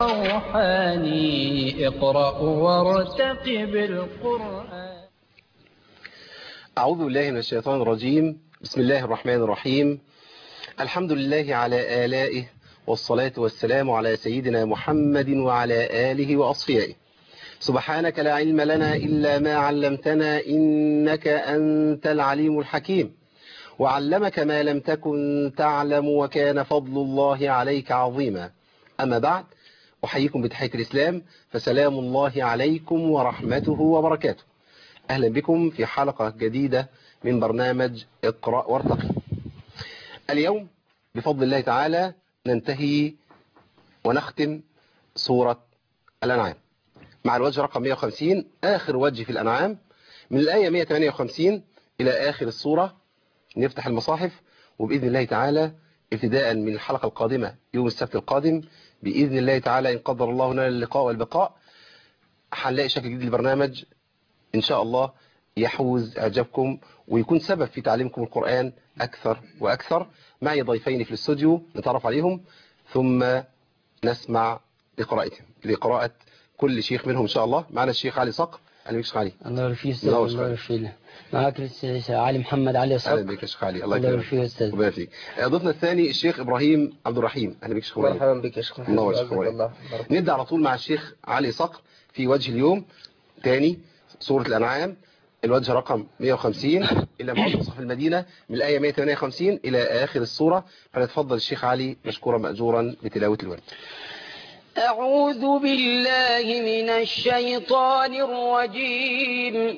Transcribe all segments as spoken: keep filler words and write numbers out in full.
روحاني اقرأ وارتقب القرآن. أعوذ بالله من الشيطان الرجيم. بسم الله الرحمن الرحيم. الحمد لله على آلائه، والصلاة والسلام على سيدنا محمد وعلى آله وأصفيائه. سبحانك لا علم لنا إلا ما علمتنا إنك أنت العليم الحكيم، وعلمك ما لم تكن تعلم، وكان فضل الله عليك عظيما. أما بعد، أحييكم بتحية الإسلام، فسلام الله عليكم ورحمته وبركاته. أهلا بكم في حلقة جديدة من برنامج اقرأ وارتقي. اليوم بفضل الله تعالى ننتهي ونختم سورة الأنعام مع الوجه رقم مئة وخمسين، آخر وجه في الأنعام، من الآية مئة وثمانية وخمسين إلى آخر السورة. نفتح المصاحف وبإذن الله تعالى ابتداء من الحلقة القادمة يوم السبت القادم بإذن الله تعالى، إن قدر الله لنا اللقاء والبقاء، هنلاقي شكل جديد للبرنامج إن شاء الله يحوز إعجابكم ويكون سبب في تعليمكم القرآن أكثر وأكثر. معي ضيفين في الاستوديو نتعرف عليهم ثم نسمع لقراءتهم لقراءة كل شيخ منهم إن شاء الله. معنا الشيخ علي صقر. أهلا بك شيخ علي. الله يرفيه أستاذ. الله يرفيه. معك الشيخ علي محمد علي صقر. أهلا بك يا شيخ علي. الله يرفيه أستاذ. الله يرفيك. ضيفنا الثاني الشيخ إبراهيم عبد الرحيم. أهلا بك يا شيخ إبراهيم. مرحبا بك يا شيخ محمد. الله يشكرك. نبدأ على طول مع الشيخ علي صقر في وجه اليوم ثاني سورة الأنعام، الوجه رقم مئة وخمسين إلى معاد مصحف المدينة، من الآية مئة وثمانية وخمسين إلى آخر السورة. فليتفضل الشيخ علي مشكورا مأجورا بتلاوة الورد. أعوذ بالله من الشيطان الرجيم.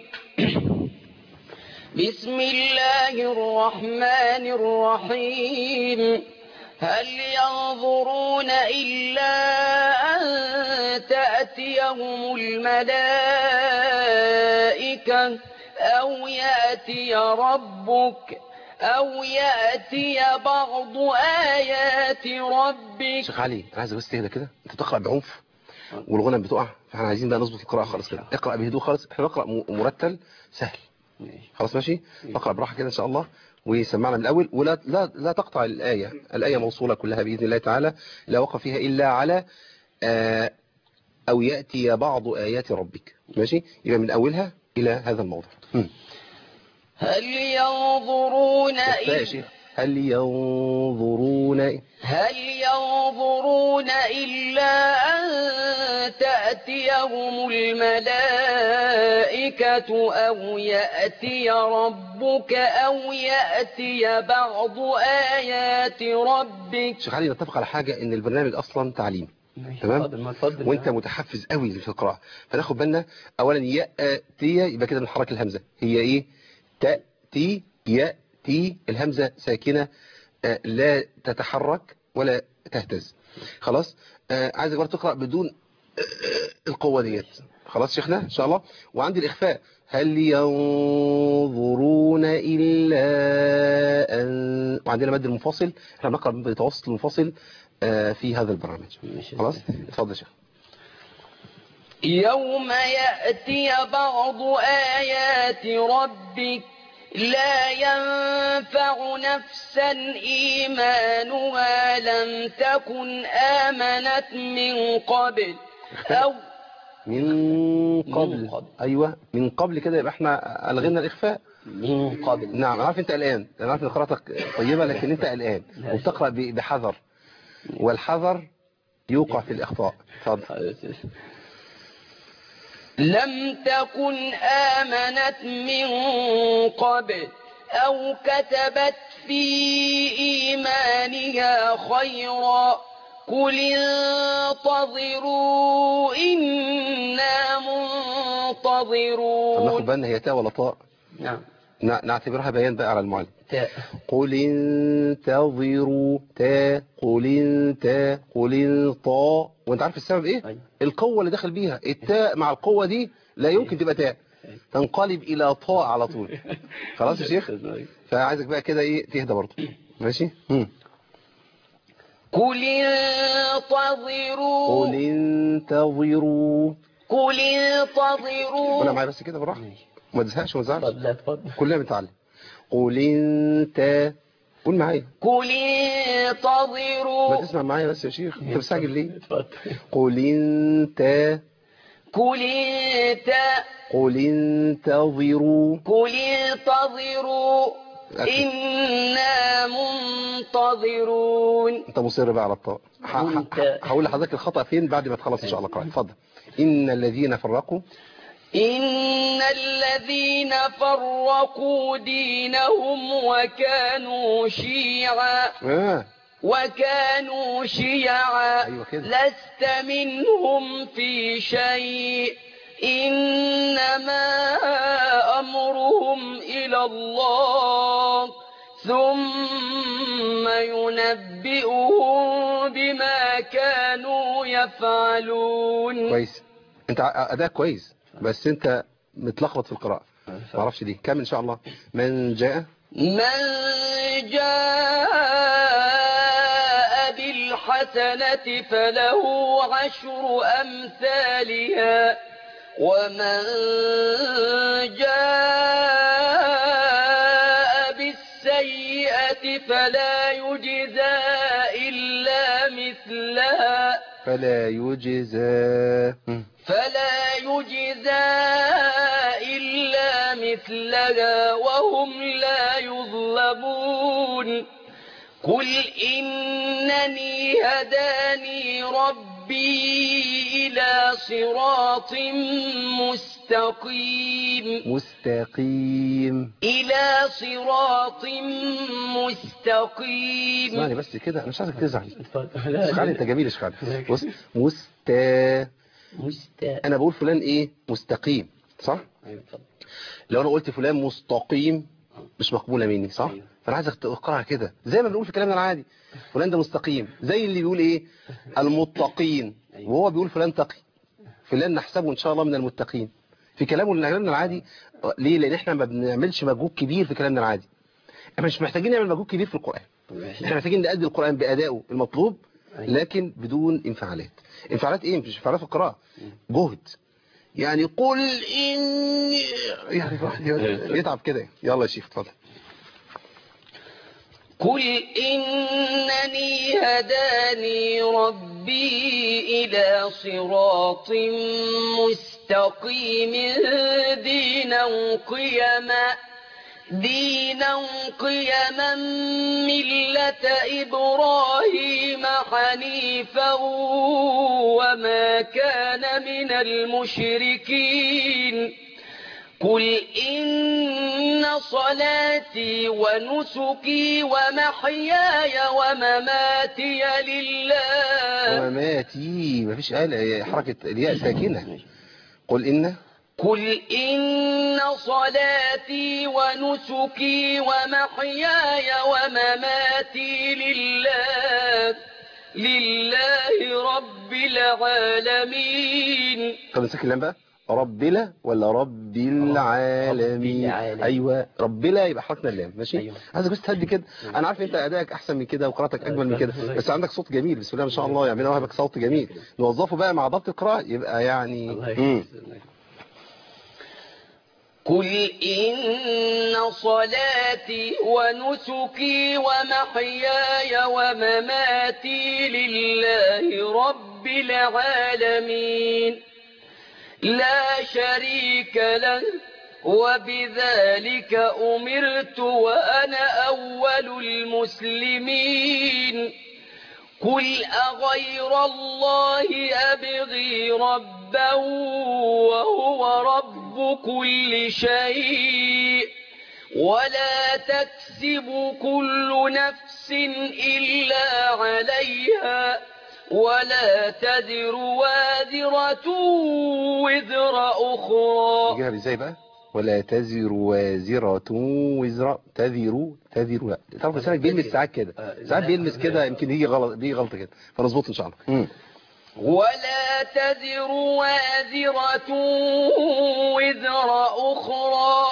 بسم الله الرحمن الرحيم. هل ينظرون إلا أن تأتيهم الملائكة أو يأتي ربك أو يأتي بعض آيات ربك. شيخ علي أنا عايز بس تهدى كده، أنت تقرأ بعنف والغنم بتقع، فاحنا عايزين بقى نظبط القراءة خالص كده. اقرأ بهدوء خالص، احنا نقرأ مرتل سهل خلاص ماشي. اقرأ براحة كده إن شاء الله ويسمعنا من الأول، ولا لا لا تقطع الآية. الآية موصولة كلها بإذن الله تعالى، لا وقف فيها إلا على آه أو يأتي بعض آيات ربك. ماشي، يبقى من أولها إلى هذا الموضوع. م. هل ينظرون إلا هل ينظرون هل ينظرون إلا أن تأتيهم الملائكة أو يأتي ربك أو يأتي بعض آيات ربك. شيخ علي نتفق على حاجة، إن البرنامج أصلا تعليم تمام، وانت متحفز قوي في القراءة، فناخد بالنا اولا يأتي يبقى كده بنحرك الهمزة. هي ايه؟ تأتي يأتي، الهمزة ساكنة لا تتحرك ولا تهتز. خلاص. عايزك برضه تقرأ بدون القوة ديت. خلاص شيخنا ان شاء الله. وعندي الاخفاء، هل ينظرون الا ان، وعندنا مد المنفصل، احنا بنقرأ بتوسط المنفصل في هذا البرنامج. خلاص اتفضل يا شيخ. يوم يأتي بعض آيات ربك لا ينفع نفسا إيمانها لم تكن آمنت من قبل أو من قبل, من قبل. أيوة من قبل كده، يبقى احنا ألغينا الإخفاء من قبل. نعم. عارف انت قلقان، انا عارف ان قراءتك طيبة لكن انت قلقان وبتقرأ بحذر، والحذر يوقع في الإخطاء. اتفضل. لم تكن آمنت من قبل أو كتبت في إيمانها خيرا قل انتظروا إنا منتظرون. طب ناخد بالنا هي تاء ولا طاء؟ نعم نعتبرها بيان بقى على المعلم. تاء. قل انتظروا تاء، قل انت قل انطا. وانت عارف السبب ايه؟ أيوة. القوة اللي داخل بيها التاء مع القوة دي لا يمكن تبقى تاء، تنقلب الى طاء على طول. خلاص يا شيخ، فعايزك بقى كده ايه تهدى برضه. ماشي. هم. قل انتظروا قل انتظروا قل انتظروا. قولها معايا بس كده بالراحه، ما تزهقش وما تزعلش. اتفضل اتفضل. كلنا بنتعلم. قل انت قول معايا. قل ما انتظروا. تسمع معايا بس يا شيخ، انت مستعجل ليه؟ قل انت قل انت قل انتظروا. قل انتظروا أكد. إنا منتظرون. انت مصر بقى على الطاء. ح- ح- انت هقول لحضرتك الخطأ فين بعد ما تخلص ان شاء الله قراءة. اتفضل. ان الذين فرقوا. إن الذين فرقوا دينهم وكانوا شيعا اه وكانوا شيعا ايوه كده. لست منهم في شيء إنما أمرهم إلى الله ثم ينبئهم بما كانوا يفعلون. كويس، انت ع- اداء كويس بس انت متلخبط في القراءة، ما اعرفش دي. كمل ان شاء الله. من جاء من جاء بالحسنة فله عشر أمثالها ومن جاء بالسيئة فلا يجزى إلا مثلها فلا يجزى. فلا يجزى إلا مثلها وهم لا يظلمون. قل إنني هداني ربي إلى صراط مستقيم مستقيم. إلى صراط مستقيم. اسمعني بس كده، انا مش عايزك تزعل. اشخالي انت جميل اشخالي. بص مستا مست انا بقول فلان ايه مستقيم صح. لو انا قلت فلان مستقيم مش مقبوله مني صح. أيوة. فانا عايزك تقراها كده زي ما بنقول في كلامنا العادي. فلان ده مستقيم زي اللي بيقول ايه المتقين، وهو بيقول فلان تقي. فلان نحسبه ان شاء الله من المتقين في كلامه كلامنا العادي. ليه؟ لان احنا ما بنعملش مجهود كبير في كلامنا العادي. احنا مش محتاجين نعمل مجهود كبير في القرآن. احنا محتاجين نأدي القرآن بأدائه المطلوب لكن بدون انفعالات. انفعالات ايه؟ مش انفعالات في القراءة، جهد. يعني قل إني يعني الواحد يتعب كده. يلا يا شيخ اتفضل. قل إنني هداني ربي إلى صراط مستقيم دينا قيما دينا قيما ملة إبراهيم حنيفا وما كان من المشركين. قل إن صلاتي ونسكي ومحياي ومماتي لله. ومماتي مفيش آلة حركة الياء ساكنة. قل إن قل إن صلاتي ونسكي ومحياي ومماتي لله لله رب العالمين. طب نسكت اللام بقى. رب لا ولا رب العالمين؟ ايوه رب لا يبقى حركنا اللام ماشي. أيوة. عايزك بس تهدي كده. انا عارف انت ادائك احسن من كده وقراءتك اجمل من كده بس عندك صوت جميل بسم الله ما شاء الله. يعني انا وهبك صوت جميل نوظفه بقى مع ضبط القراءه يبقى يعني. قل إن صلاتي ونسكي ومحياي ومماتي لله رب العالمين لا شريك له وبذلك أمرت وأنا أول المسلمين. قل أغير الله أبغي ربا وهو رب كل شيء ولا تكسب كل نفس إلا عليها ولا تزر وازرة وزر أخرى. نجيبها ازاي بقى؟ ولا تزر وازرة وزر تذر تذر. لا تعرف لسانك بيلمس ساعات كده ساعات بيلمس كده يمكن يجي غلط بيجي غلطه كده فنظبطه ان شاء الله. مم. ولا تزر وازرة وزر أخرى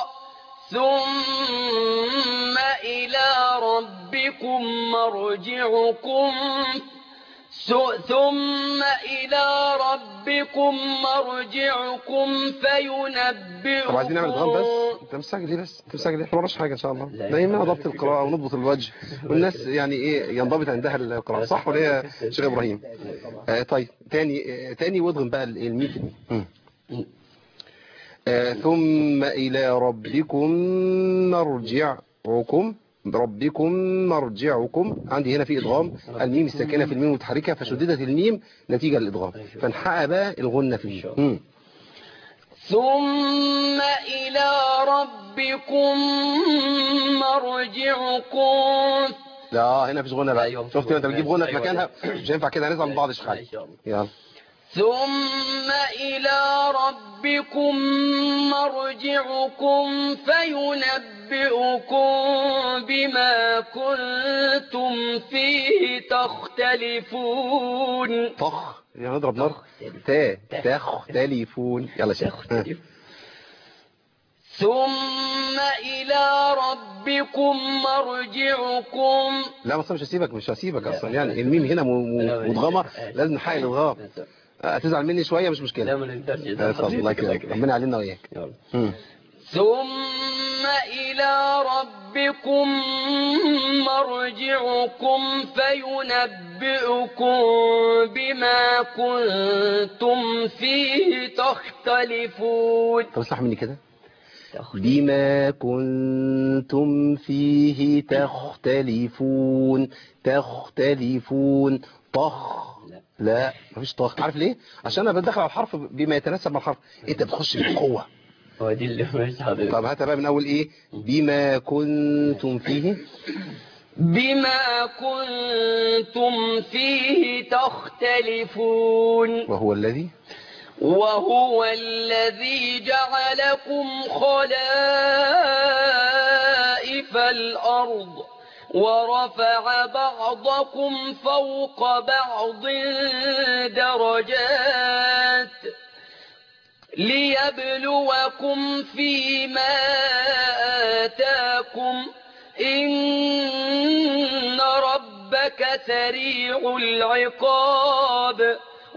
ثم إلى ربكم مرجعكم ثم إلى ربكم مرجعكم فينبئكم. طب عايزين نعمل ادغام بس. انت مسجل ليه بس؟ انت مسجل ليه؟ احنا وراش حاجه ان شاء الله. دايما ضبط القراءه ونضبط الوجه والناس يعني ايه ينضبط عندها القراءه، صح ولا ايه يا شيخ ابراهيم؟ آه طيب تاني آه تاني وادغم بقى الميم. آه ثم إلى ربكم مرجعكم ربكم مرجعكم. عندي هنا في إدغام، الميم الساكنة في الميم المتحركة فشددت الميم نتيجة للإدغام، فنحقق بقى الغنة في الميم. ثم إلى ربكم مرجعكم. لا هنا فيش غنة بقى. شفت انت بتجيب غنة في مكانها، مش هينفع كده، هنزعل من بعض شحال. يلا. ثم إلى ربكم مرجعكم فينبئكم بما كنتم فيه تختلفون. طخ يعني نضرب نار. تا تختلفون. يلا شيخ. ثم إلى ربكم مرجعكم. لا بس مش هسيبك مش هسيبك اصلا، يعني الميم هنا مدغمه لازم نحقق الادغام. هتزعل مني شويه مش مشكله. لا ما نقدرش. الله يكرمك، ربنا يعلمنا وياك. ثم إلى ربكم مرجعكم فينبئكم بما كنتم فيه تختلفون. طب اسمع مني كده. بما كنتم فيه تختلفون. تختلفون. طخ. لا مفيش طخ. عارف ليه؟ عشان انا بدخل على الحرف بما يتناسب مع الحرف، انت بتخش بالقوه. هو دي اللي مش حاضر. طب هاتها بقى من اول ايه. بما كنتم فيه. بما كنتم فيه تختلفون. وهو الذي وهو الذي جعلكم خلائف الأرض ورفع بعضكم فوق بعض درجات ليبلوكم فيما آتاكم إن ربك سريع العقاب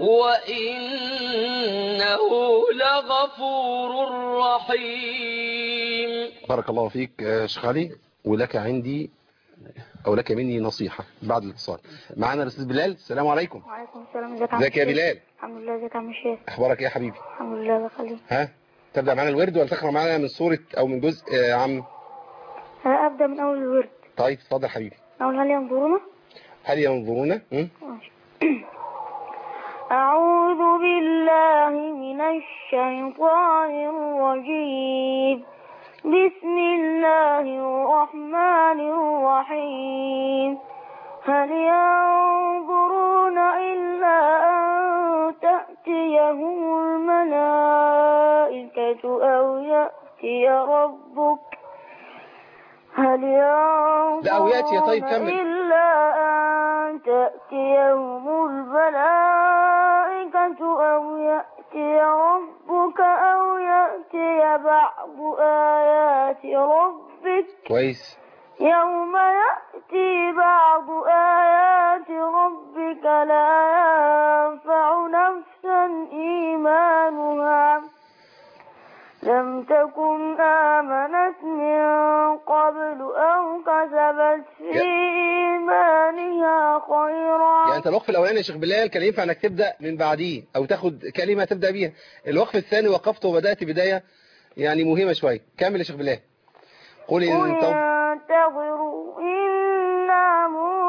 وإنه لغفور رحيم. بارك الله فيك شيخ علي، ولك عندي أو لك مني نصيحة بعد الاتصال. معنا الأستاذ بلال. السلام عليكم. وعليكم السلام. ازيك ازيك يا بلال؟ الحمد لله. ازيك يا عم الشيخ؟ أخبارك إيه يا حبيبي؟ الحمد لله بخير. ها تبدأ معنا الورد ولا تقرأ معنا من سورة أو من جزء يا عم؟ أبدأ من أول الورد. طيب اتفضل حبيبي. أول هل ينظرون؟ هل ينظرون؟ أعوذ بالله من الشيطان الرجيم. بسم الله الرحمن الرحيم. هل ينظرون إلا أن تأتيهم الملائكة أو يأتي ربك. هل ينظرون لا أو يأتي. طيب كمل. إلا أن تأتيهم الملائكة أو يأتي ربك أو يأتي بعض آيات ربك. كويس. يوم يأتي بعض آيات ربك لا ينفع نفسا إيمانها لم تكن آمنت من قبل أو كسبت في إيمانها خيرا. يعني أنت الوقف الأولاني يا شيخ بلال كان ينفع أنك تبدأ من بعديه أو تاخد كلمة تبدأ بيها. الوقف الثاني وقفت وبدأت بداية يعني مهمة شوية. كمل يا شيخ بلال. قل انتظروا إنا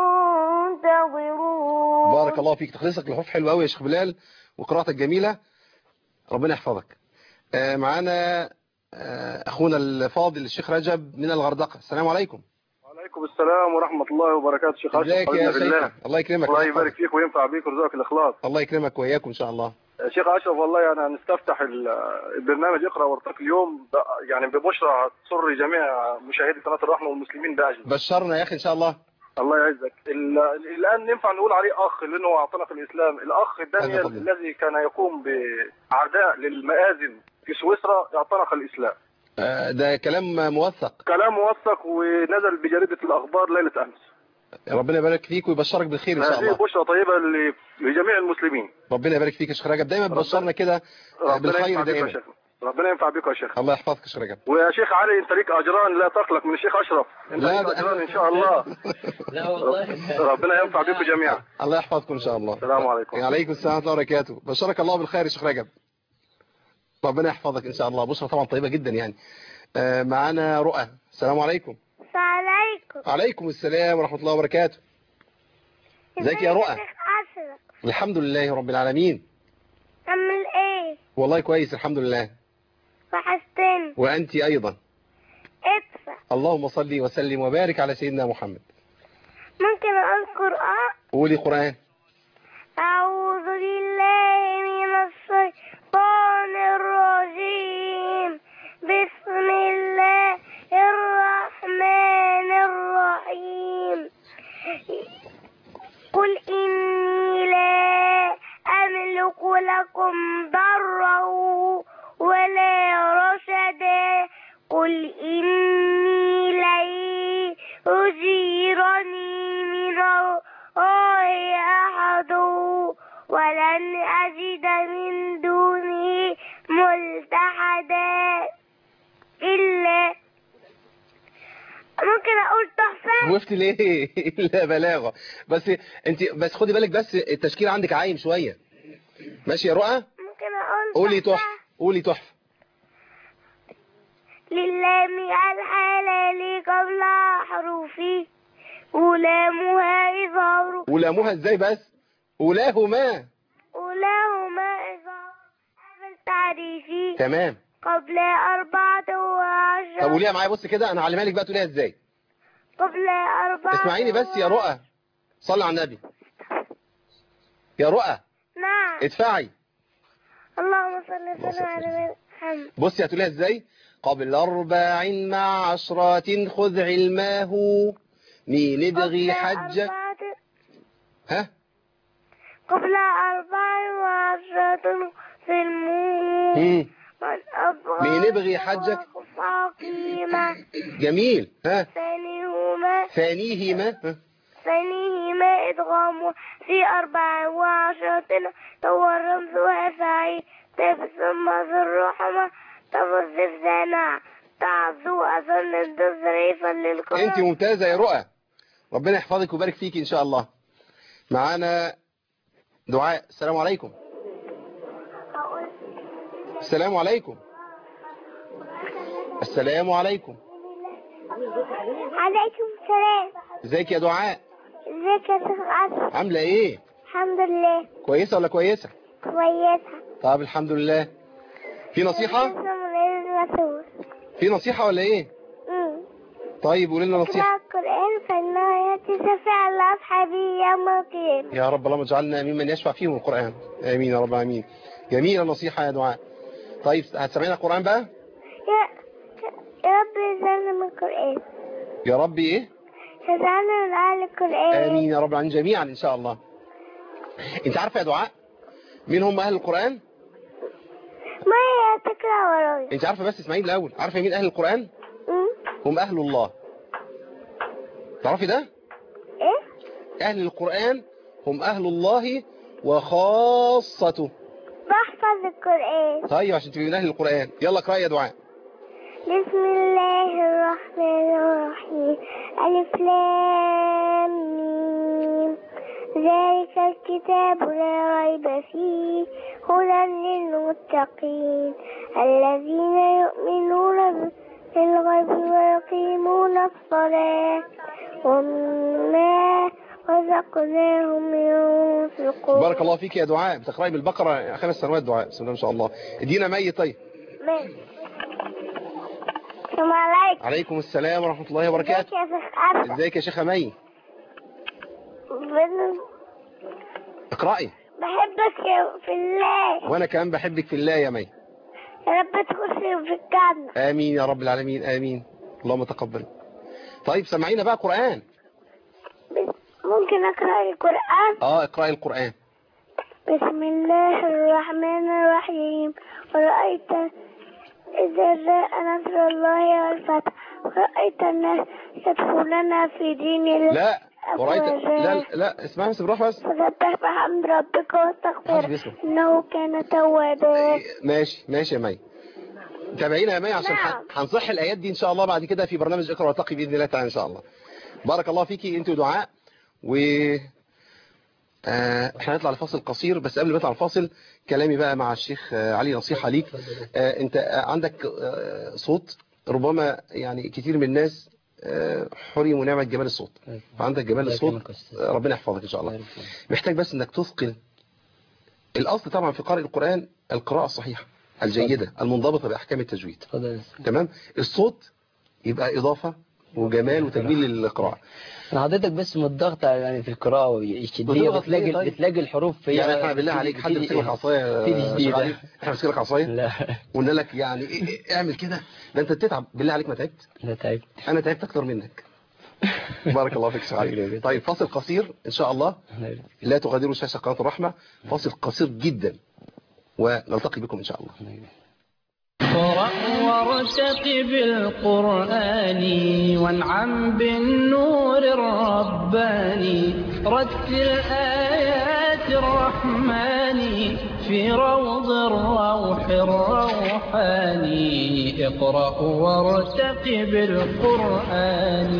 منتظرون. بارك الله فيك. تخلصك الحروف حلوة قوي يا شيخ بلال وقراءتك جميلة، ربنا يحفظك. آه معانا آه أخونا الفاضل الشيخ رجب من الغردقة. السلام عليكم. وعليكم السلام ورحمة الله وبركاته. شيخ ازيك يا شيخ؟ الله يكرمك. الله يبارك فيك وينفع بيك ورزقك الإخلاص. الله يكرمك وإياكم إن شاء الله. شيخ أشرف والله أنا نستفتح البرنامج اقرأ وارتقي اليوم يعني ببشرى تسر جميع مشاهدي قناة الرحمة والمسلمين بأجل. بشرنا يا أخي إن شاء الله. الله يعزك. الآن ينفع نقول عليه أخ لأنه أعطانا في الإسلام. الأخ دانيال الذي كان يقوم بعداء للمآذن في سويسرا اعتنق الإسلام. آه ده كلام موثق. كلام موثق ونزل بجريدة الأخبار ليلة أمس. ربنا يبارك فيك ويبشرك بالخير ان شاء الله. هذه بشرى طيبة ل- لجميع المسلمين. ربنا يبارك فيك يا شيخ رجب، دايما بتبشرنا كده بالخير دائما. ربنا ينفع بك يا شيخ. الله يحفظك يا شيخ رجب. ويا شيخ علي انت ليك اجران لا تقلق من الشيخ اشرف، انت لا ليك ده- اجران ان شاء الله. لا والله. ربنا ينفع بكم جميعا. الله يحفظكم ان شاء الله. السلام عليكم. وعليكم السلام ورحمه الله وبركاته. بشرك الله بالخير يا شيخ رجب. ربنا يحفظك ان شاء الله. بشرى طبعا طيبه جدا يعني. آه، معانا رؤى. السلام عليكم. السلام عليكم. وعليكم السلام ورحمه الله وبركاته. ازيك يا رؤى؟ شيخ أشرف؟ الحمد لله رب العالمين. عامل ايه؟ والله كويس الحمد لله. وحشتني. وانت ايضا. ادفع. اللهم صل وسلم وبارك على سيدنا محمد. ممكن اقول قرآن؟ قولي قرآن. أعوذ بالله من الشيطان الرجيم. بسم الله الرحمن الرحيم. قل إني لا أملك لكم ضرا ولا رشدا. قل إني لن يجيرني من الله أحد ولن أجد من دونه ملتحدا إلا. ممكن أقول تحفة؟ وقفت ليه؟ لا بلاغه. بس انت بس خدي بالك بس التشكيل عندك عايم شويه. ماشي يا رؤى؟ ممكن أقول قولي تحفة؟ تحفه. قولي تحفه. للام الحلال قبل حروفي ولامها إظهار. ولاموها ازاي بس؟ ولاهما. ولهما إظهار قبل تعريفي تمام. قبل أربعة وعشرة. طب قوليها معايا بص كده، انا هعلمها لك بقى تقوليها ازاي. قبل أربعة. اسمعيني بس يا رؤى. صلي على النبي. يا رؤى نعم. ادفعي. اللهم صل وسلم على محمد. بصي هتقوليها ازاي. قبل أربع مع عشرات خذ علماه مين ابغي حجك. ها قبل أربع وعشرة في الموت. مم. من أبغى مين ابغي حجك. فقيمة. جميل. ها ثانيهما ثانيهما. ها ثانيهما إدغام في أربع وعشرة هو رمزها فعي تبسم ذو الرحمة تفضل زنا تعزو أظن تصريفا للقرآن. انت ممتازة يا رؤى. ربنا يحفظك ويبارك فيك ان شاء الله. معانا دعاء. السلام عليكم. السلام عليكم. السلام عليكم. عليكم السلام. ازيك يا دعاء؟ ازيك يا شيخ عاصم؟ عاملة ايه؟ الحمد لله. كويسة ولا كويسة؟ كويسة. طب الحمد لله. في نصيحة؟ في نصيحة ولا ايه؟ امم طيب قولي لنا نصيحة. اقرأ القرآن فإنه يأتي شفيعا لأصحابه يوم القيامة. يا رب اللهم اجعلنا ممن يشفع فيهم القرآن. آمين يا رب العالمين. جميلة النصيحة يا دعاء. طيب هتسمعينا القرآن بقى؟ يا يا رب يجعلنا من القرآن. يا رب ايه؟ يجعلنا من أهل القرآن. آمين يا رب العالمين جميعا إن شاء الله. انت عارفة يا دعاء مين هم أهل القرآن؟ ما هي تقرأ ورايا. انت عارفة بس اسمعيني الأول. عارفة مين أهل القرآن؟ امم هم أهل الله. تعرفي ده؟ ايه؟ أهل القرآن هم أهل الله وخاصته. بحفظ القرآن. طيب عشان تبقي من أهل القرآن. يلا اقرأي يا دعاء. بسم الله الرحمن الرحيم. ألف لام ميم. ذلك الكتاب لا ريب فيه هدى للمتقين الذين يؤمنون بالغيب ويقيمون الصلاة ومما رزقناهم ينفقون. بارك الله فيك يا دعاء. بتقرأي بالبقرة خمس سنوات دعاء. بسم الله ما شاء الله. ادينا مي. طيب ماشي. السلام عليكم. عليكم السلام ورحمة الله وبركاته. ازيك يا شيخ عبد؟ ازيك يا شيخة مي؟ بن- اقرأي. بحبك يا- في الله. وانا كمان بحبك في الله يا مي. يا رب تخش في الجنة. آمين يا رب العالمين. آمين. اللهم تقبل. طيب سمعينا بقى قرآن. ممكن أقرأ القرآن؟ اه اقرأي القرآن. بسم الله الرحمن الرحيم. ورأيت إذا جاء نصر الله والفتح ورأيت الناس يدخلون في دين الله لا ورأيت لا لا اسمعني بس بالراحة بس. فسبح بحمد ربك واستغفره إنه كان توابا. ماشي ماشي يا مي، تابعينا يا مي عشان نعم. هنصح الآيات دي إن شاء الله بعد كده في برنامج اقرأ وارتقي بإذن الله تعالى إن شاء الله. بارك الله فيكي أنت ودعاء. و آه، احنا هنطلع لفاصل قصير، بس قبل ما نطلع الفاصل كلامي بقى مع الشيخ آه، علي، نصيحة ليك. آه، انت آه، عندك آه، صوت ربما يعني كتير من الناس آه، حرموا نعمة جمال الصوت، فعندك جمال الصوت آه، ربنا يحفظك ان شاء الله. محتاج بس انك تثقل. الاصل طبعا في قارئ القرآن القراءة الصحيحة الجيدة المنضبطة بأحكام التجويد، تمام. الصوت يبقى إضافة وجمال وتجميل للقراءة. انا حضرتك بس من الضغط يعني في القراءه الشديه بتلاقي طيب. بتلاقي الحروف في يعني احنا بالله عليك حد يمسك لك عصايه؟ احنا نمسك لك عصايه لا وقلنا لك يعني إيه اعمل كده؟ ده انت بتتعب. بالله عليك ما تعبت؟ لا تعبت، انا تعبت اكتر منك. بارك الله فيك سعيد. طيب فاصل قصير ان شاء الله، لا تغادروا شاشه قناه الرحمه، فاصل قصير جدا ونلتقي بكم ان شاء الله. اقرأ وارتقب بالقرآن وانعم بالنور الرباني، رتل آيات الرحمن في روض الروح الروحاني. اقرأ وارتقب بالقرآن.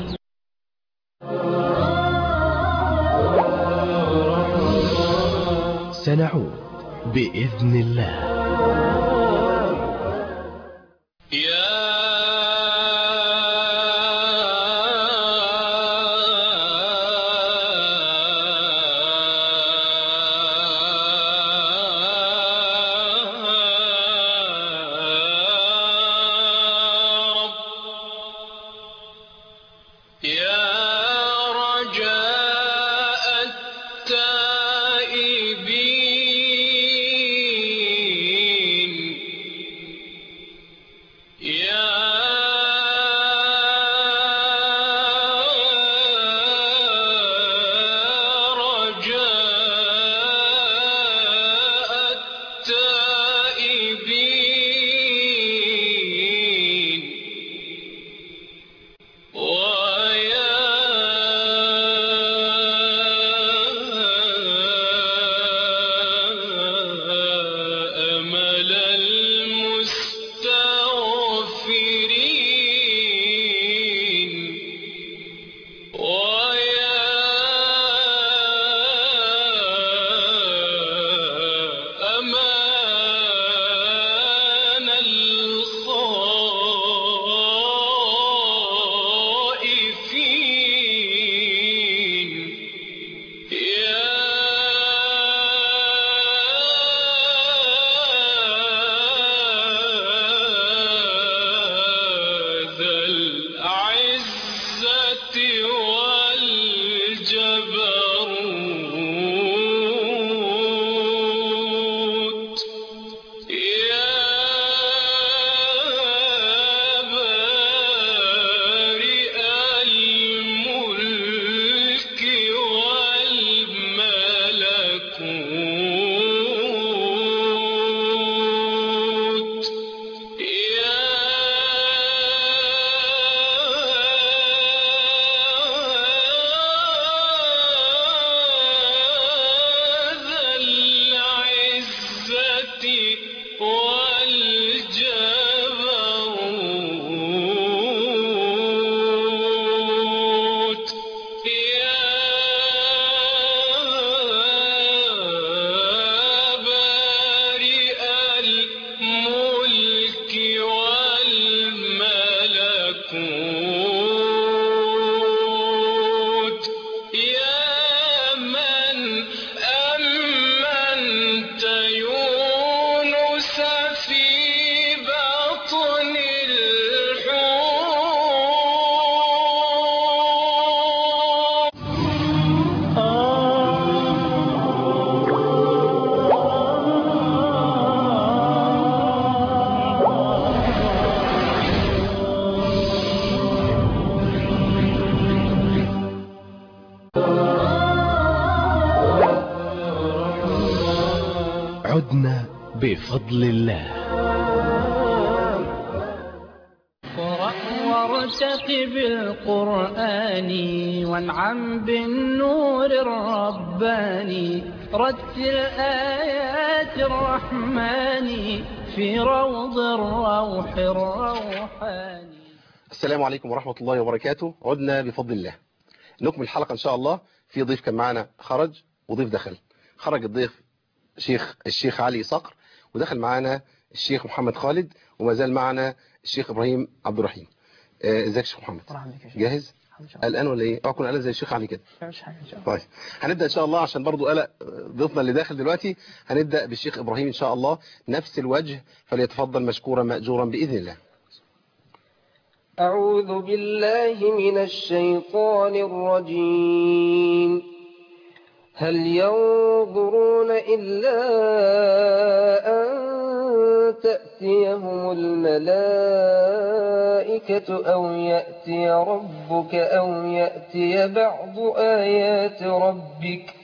سنعود بإذن الله. عدنا بفضل الله. اقرأ وارتقب القرآن وانعم بالنور الرباني رتل آيات الرحمن في روض الروح الروحاني. السلام عليكم ورحمة الله وبركاته. عدنا بفضل الله نكمل الحلقة إن شاء الله. في ضيف كان معنا خرج وضيف دخل. خرج الضيف شيخ الشيخ علي صقر، ودخل معنا الشيخ محمد خالد، وما زال معنا الشيخ إبراهيم عبد الرحيم. ازيك يا شيخ محمد؟ جاهز؟ الآن ولا ايه؟ اكون قلق زي الشيخ علي كده. طيب هنبدأ ان شاء الله عشان برضو قلق ضيفنا اللي داخل دلوقتي. هنبدأ بالشيخ إبراهيم ان شاء الله نفس الوجه، فليتفضل مشكورا مأجورا بإذن الله. أعوذ بالله من الشيطان الرجيم. هل ينظرون إلا أن تأتيهم الملائكة أو يأتي ربك أو يأتي بعض آيات ربك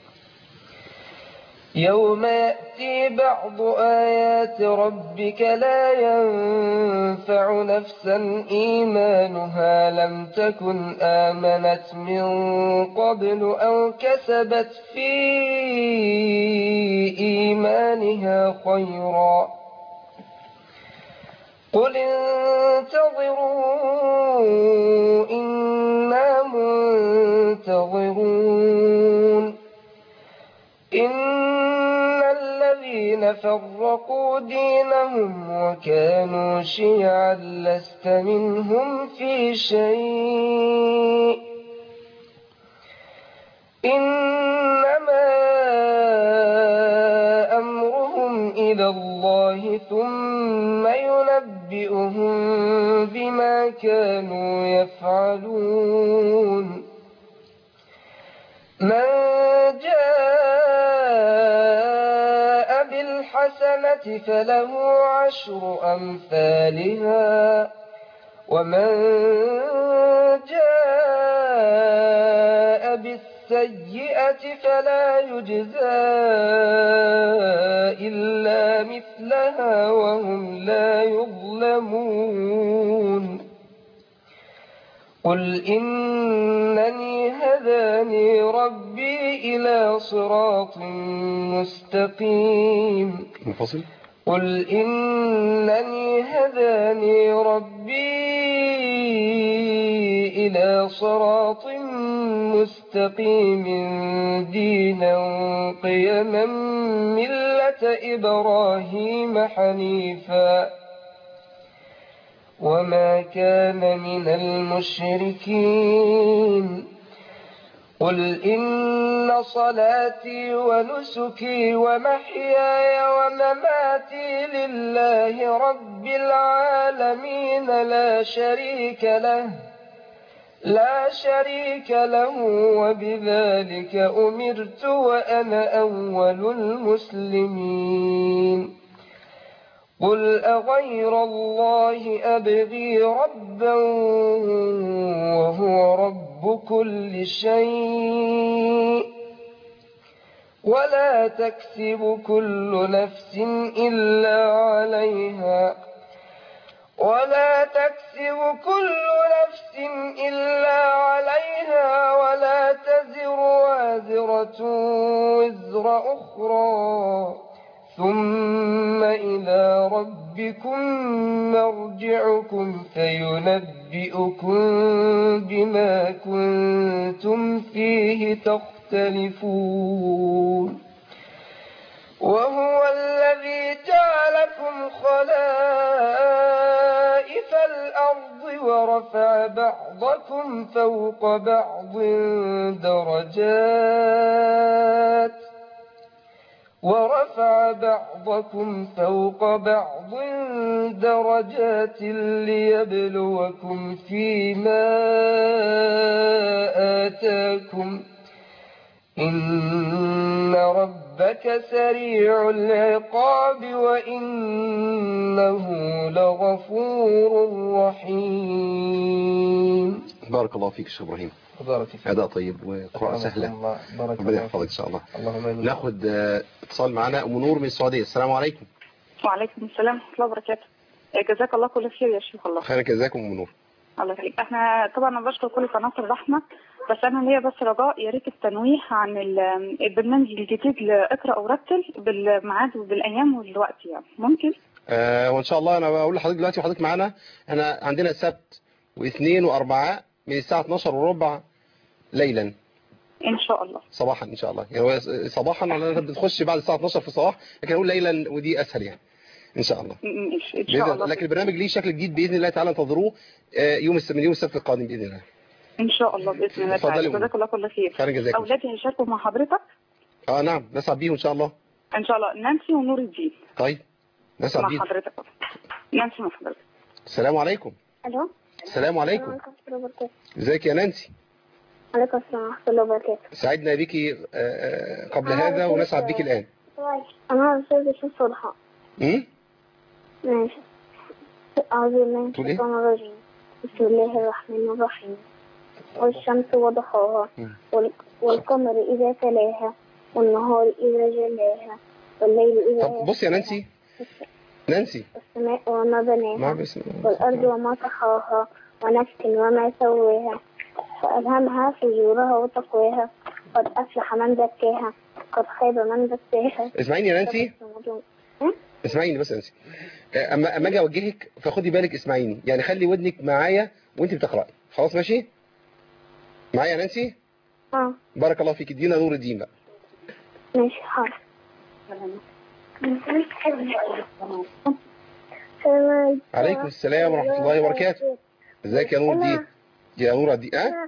يوم يأتي بعض آيات ربك لا ينفع نفسا إيمانها لم تكن آمنت من قبل أو كسبت في إيمانها خيرا قل انتظروا إنا منتظرون. إن الذين فرقوا دينهم وكانوا شيعا لست منهم في شيء إنما أمرهم إلى الله ثم ينبئهم بما كانوا يفعلون. من جاء بالحسنة فله عشر أمثالها ومن جاء بالسيئة فلا يجزى إلا مثلها وهم لا يظلمون. قل إنني هداني ربي إلى صراط مستقيم منفصل. قل إنني هداني ربي إلى صراط مستقيم دينا قيما ملة إبراهيم حنيفا وما كان من المشركين. قل إن صلاتي ونسكي ومحياي ومماتي لله رب العالمين لا شريك له لا شريك له وبذلك أمرت وأنا أول المسلمين. قل أغير الله أبغي ربا وهو رب كل شيء ولا تكسب كل نفس إلا عليها ولا تكسب كل نفس إلا عليها ولا تزر وازرة وزر أخرى ثم إلى ربكم مرجعكم فينبئكم بما كنتم فيه تختلفون. وهو الذي جعلكم خلائف الأرض ورفع بعضكم فوق بعض درجات ورفع بعضكم فوق بعض درجات ليبلوكم فيما آتاكم إن ربك سريع العقاب وإنه لغفور رحيم. بارك الله فيك شيخ إبراهيم. بارك فيك. أداء طيب وقراءة سهلة. ربنا يحفظك إن شاء الله. اللهم ناخد اتصال معنا أم نور من السعودية. السلام عليكم. وعليكم السلام ورحمة الله وبركاته. جزاك الله كل خير يا شيخ. الله خيرك. جزاكم أم نور. الله يخليك. احنا طبعا انا بشكر كل قناه الرحمه، بس انا ليا بس رجاء يا ريت التنويه عن ال- البرنامج الجديد لاقرا ورتل بالميعاد وبالايام والوقت، يعني ممكن؟ آه وان شاء الله انا بقول لحضرتك دلوقتي وحضرتك معانا، احنا عندنا السبت واثنين واربعاء من الساعه اتناشر وربع ليلا ان شاء الله صباحا ان شاء الله. يعني هو صباحا انا بتخش بعد الساعه اتناشر في الصباح، لكن اقول ليلا ودي اسهل يعني ان شاء الله. ماشي ان بإذن شاء الله. الله. لكن البرنامج ليه شكل جديد باذن الله تعالى، انتظروه آه، يوم السبت من يوم السبت القادم باذن الله. ان شاء الله باذن الله اتفضلي تعالى. يا أم. جزاك الله كل خير. خير جزاك. اولادي هيشاركوا مع حضرتك اه نعم نسعد بيهم ان شاء الله. ان شاء الله. نانسي ونور الدين طيب نسعد مع بيهم. حضرتك. نانسي مع حضرتك. السلام عليكم. الو السلام عليكم. ازيك يا نانسي؟ عليكم السلام ورحمة الله وبركاته. سعدنا بك قبل هذا ونسعد بك الآن. أنا رسول بشم صلحة. امم ماشي. أعوذ بالله من تقول إيه؟ الشيطان الرجيم. بسم الله الرحمن الرحيم. والشمس وضحاها وال- والقمر إذا تلاها والنهار إذا جلاها والليل إذا طب بص يا نانسي نانسي والسماء وما ما بناها بسم والأرض وما طحاها ونفس وما سواها فألهمها فجورها وتقواها قد أفلح من زكاها قد خاب من دساها. اسمعيني يا نانسي، اسمعيني بس يا نانسي. اما اما اجي اوجهك فخدي بالك اسمعيني، يعني خلي ودنك معايا وانت بتقراي. خلاص ماشي معايا يا نانسي؟ اه بارك الله فيك. ادينا نور الدين بقى. ماشي حاضر. عليكم السلام ورحمة الله وبركاته. ازيك يا نور الدين؟ يا نور الدين اه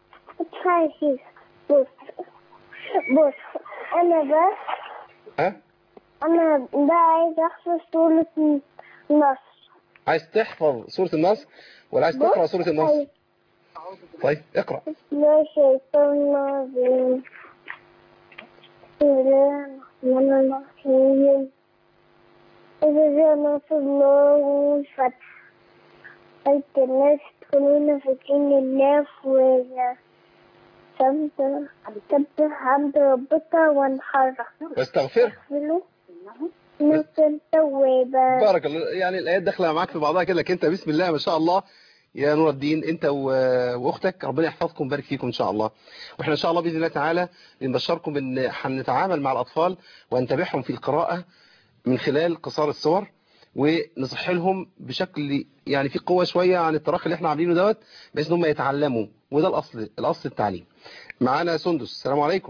بص بص انا بس ها انا بقى عايز احفظ سورة النصر. عايز تحفظ سورة النصر ولا عايز تقرأ سورة النصر؟ طيب اقرأ. لا شيطان الرجيم. بسم الله الرحمن الرحيم. إذا جاء نصر الله والفتح رأيت الناس يدخلون في دين الله أفواجا سبح حمد ربك وانحر واستغفر نصر توابا. بارك الله. يعني الآيات داخلة معاك في بعضها كده، لكن انت بسم الله ما شاء الله يا نور الدين، انت واختك ربنا يحفظكم ويبارك فيكم ان شاء الله. واحنا ان شاء الله باذن الله تعالى نبشركم ان هنتعامل مع الاطفال ونتابعهم في القراءه من خلال قصار الصور، ونصح لهم بشكل يعني في قوه شويه عن التراخي اللي احنا عاملينه دوت، بحيث ان هم يتعلموا، وده الاصل الاصل التعليم. معانا سندس. السلام عليكم.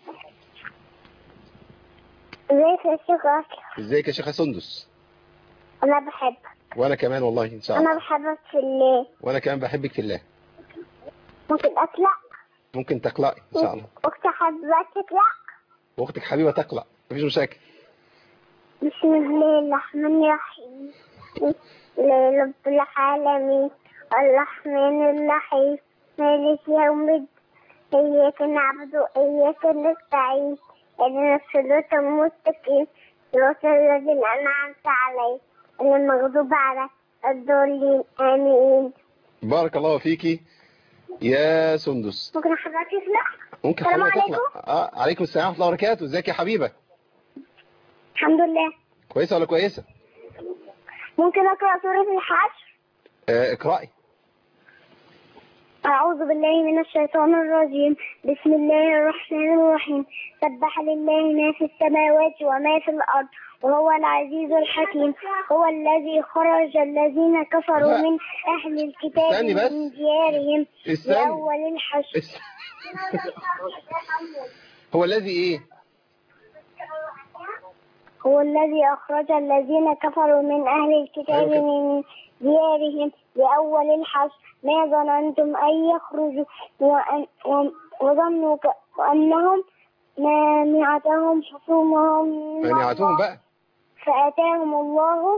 ازيك يا شيخ أكرم؟ ازيك يا شيخه سندس؟ انا بحبك. وانا كمان والله ان شاء الله. انا بحبك في الله. وانا كمان بحبك في الله. ممكن اقلع؟ ممكن تقلقي ان شاء الله. اختي حبيبتك تقلع؟ واختك حبيبه تقلق، مفيش مشاكل. بسم الله الرحمن الرحيم. لرب العالمين الرحمن الرحيم مالك يوم الدين إياك نعبد وإياك نستعين اهدنا الصراط المستقيم صراط الذين أنعمت عليهم غير المغضوب عليهم الضالين آمين. بارك الله فيكي يا سندس. ممكن حضرتك تسمع؟ ممكن السلام حضرتك عليكم. تطلع. اه عليكم السلام ورحمه الله وبركاته. ازيك يا حبيبه؟ الحمد لله. كويسه ولا كويسه؟ ممكن أقرأ سورة الحشر؟ آه اقرأي. أعوذ بالله من الشيطان الرجيم. بسم الله الرحمن الرحيم. سبح لله ما في السماوات وما في الأرض وهو العزيز الحكيم. هو الذي خرج الذين كفروا من أهل الكتاب من ديارهم لأول الحشر. است... هو الذي إيه؟ هو الذي أخرج الذين كفروا من أهل الكتاب من ديارهم لأول الحشر ما ظننتم أن يخرجوا وأن وظنوا أنهم مانعتهم حصونهم مانعتهم بقى فأتاهم الله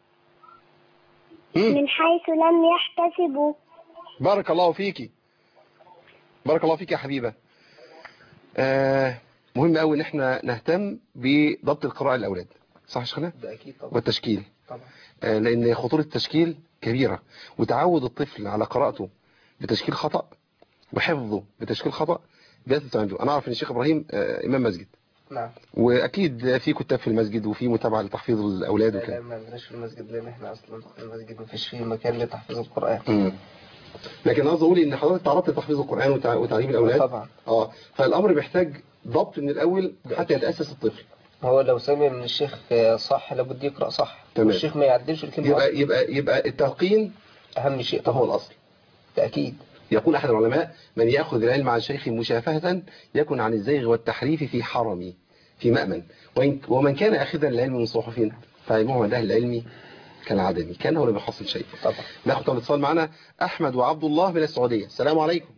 من حيث لم يحتسبوا. بارك الله فيكي. بارك الله فيكي يا حبيبة. آه مهم قوي ان احنا نهتم بضبط القراءة للأولاد، صح يا شيخنا؟ ده اكيد طبعا. والتشكيل طبعا. آه لان خطورة التشكيل كبيرة، وتعود الطفل على قراءته بتشكيل خطأ وحفظه بتشكيل خطأ بيثبت عنده. انا اعرف ان الشيخ ابراهيم آه امام مسجد. نعم. واكيد في كتاب في المسجد وفي متابعه لتحفيظ الاولاد لا وكده. لا ما عندناش في المسجد، لان احنا اصلا في المسجد ما فيش فيه مكان لتحفيظ القران. امم لكن عاوز اقول ان حضرتك تعرضت لتحفيظ القرآن وتعليم الاولاد طبعا. اه فالامر محتاج ضبط من الاول حتى يتأسس الطفل. هو لو سمع من الشيخ صح لابد يقرأ صح. تمام. والشيخ ما يعدلش الكلمة. يبقى يبقى يبقى التلقين اهم شيء هو الاصل. تأكيد. يقول احد العلماء: من يأخذ العلم عن شيخ مشافهة يكن عن الزيغ والتحريف في حرمي في مأمن، ومن كان أخذا العلم من صحف فعلمه عند أهل العلم كالعدم كان هو لم يحصل شيء. طبعا. ناخد طب اتصال معنا أحمد وعبد الله من السعودية. السلام عليكم.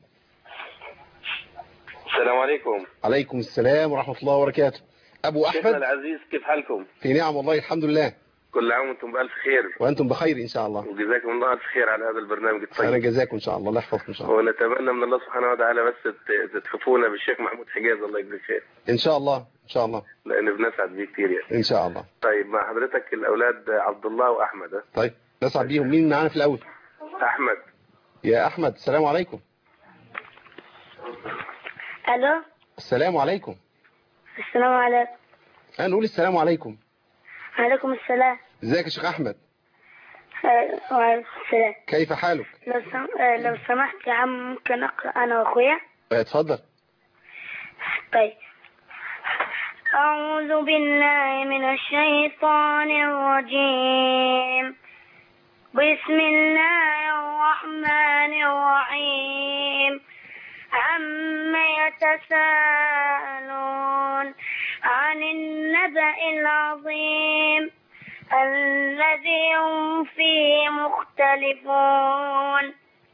السلام عليكم. عليكم السلام ورحمة الله وبركاته. أبو أحمد شيخنا العزيز، كيف حالكم؟ في نعم والله الحمد لله. كل عام وانتم بألف خير. وأنتم بخير إن شاء الله. وجزاكم الله ألف خير على هذا البرنامج الطيب. أنا جزاكم إن شاء الله، الله يحفظكم إن شاء الله. ونتمنى من الله سبحانه وتعالى بس تتخفونا بالشيخ محمود حجاز، الله يجزيه خير. إن شاء الله إن شاء الله. لأن بنسعد بيه كتير يعني. إن شاء الله. طيب مع حضرتك الأولاد عبد الله وأحمد. طيب نسعد بيهم. مين معانا في الأول؟ أحمد. يا أحمد السلام عليكم. الو. السلام عليكم. السلام عليكم. أنا نقول السلام عليكم. وعليكم السلام. ازيك يا شيخ أحمد؟ أه وعليكم السلام. كيف حالك؟ لو سم... أه لو سمحت يا عم ممكن أقرأ أنا وأخويا؟ اتفضل. طيب. أعوذ بالله من الشيطان الرجيم. بسم الله الرحمن الرحيم. عما يتساءلون عن النبأ العظيم الذي هم فيه مختلفون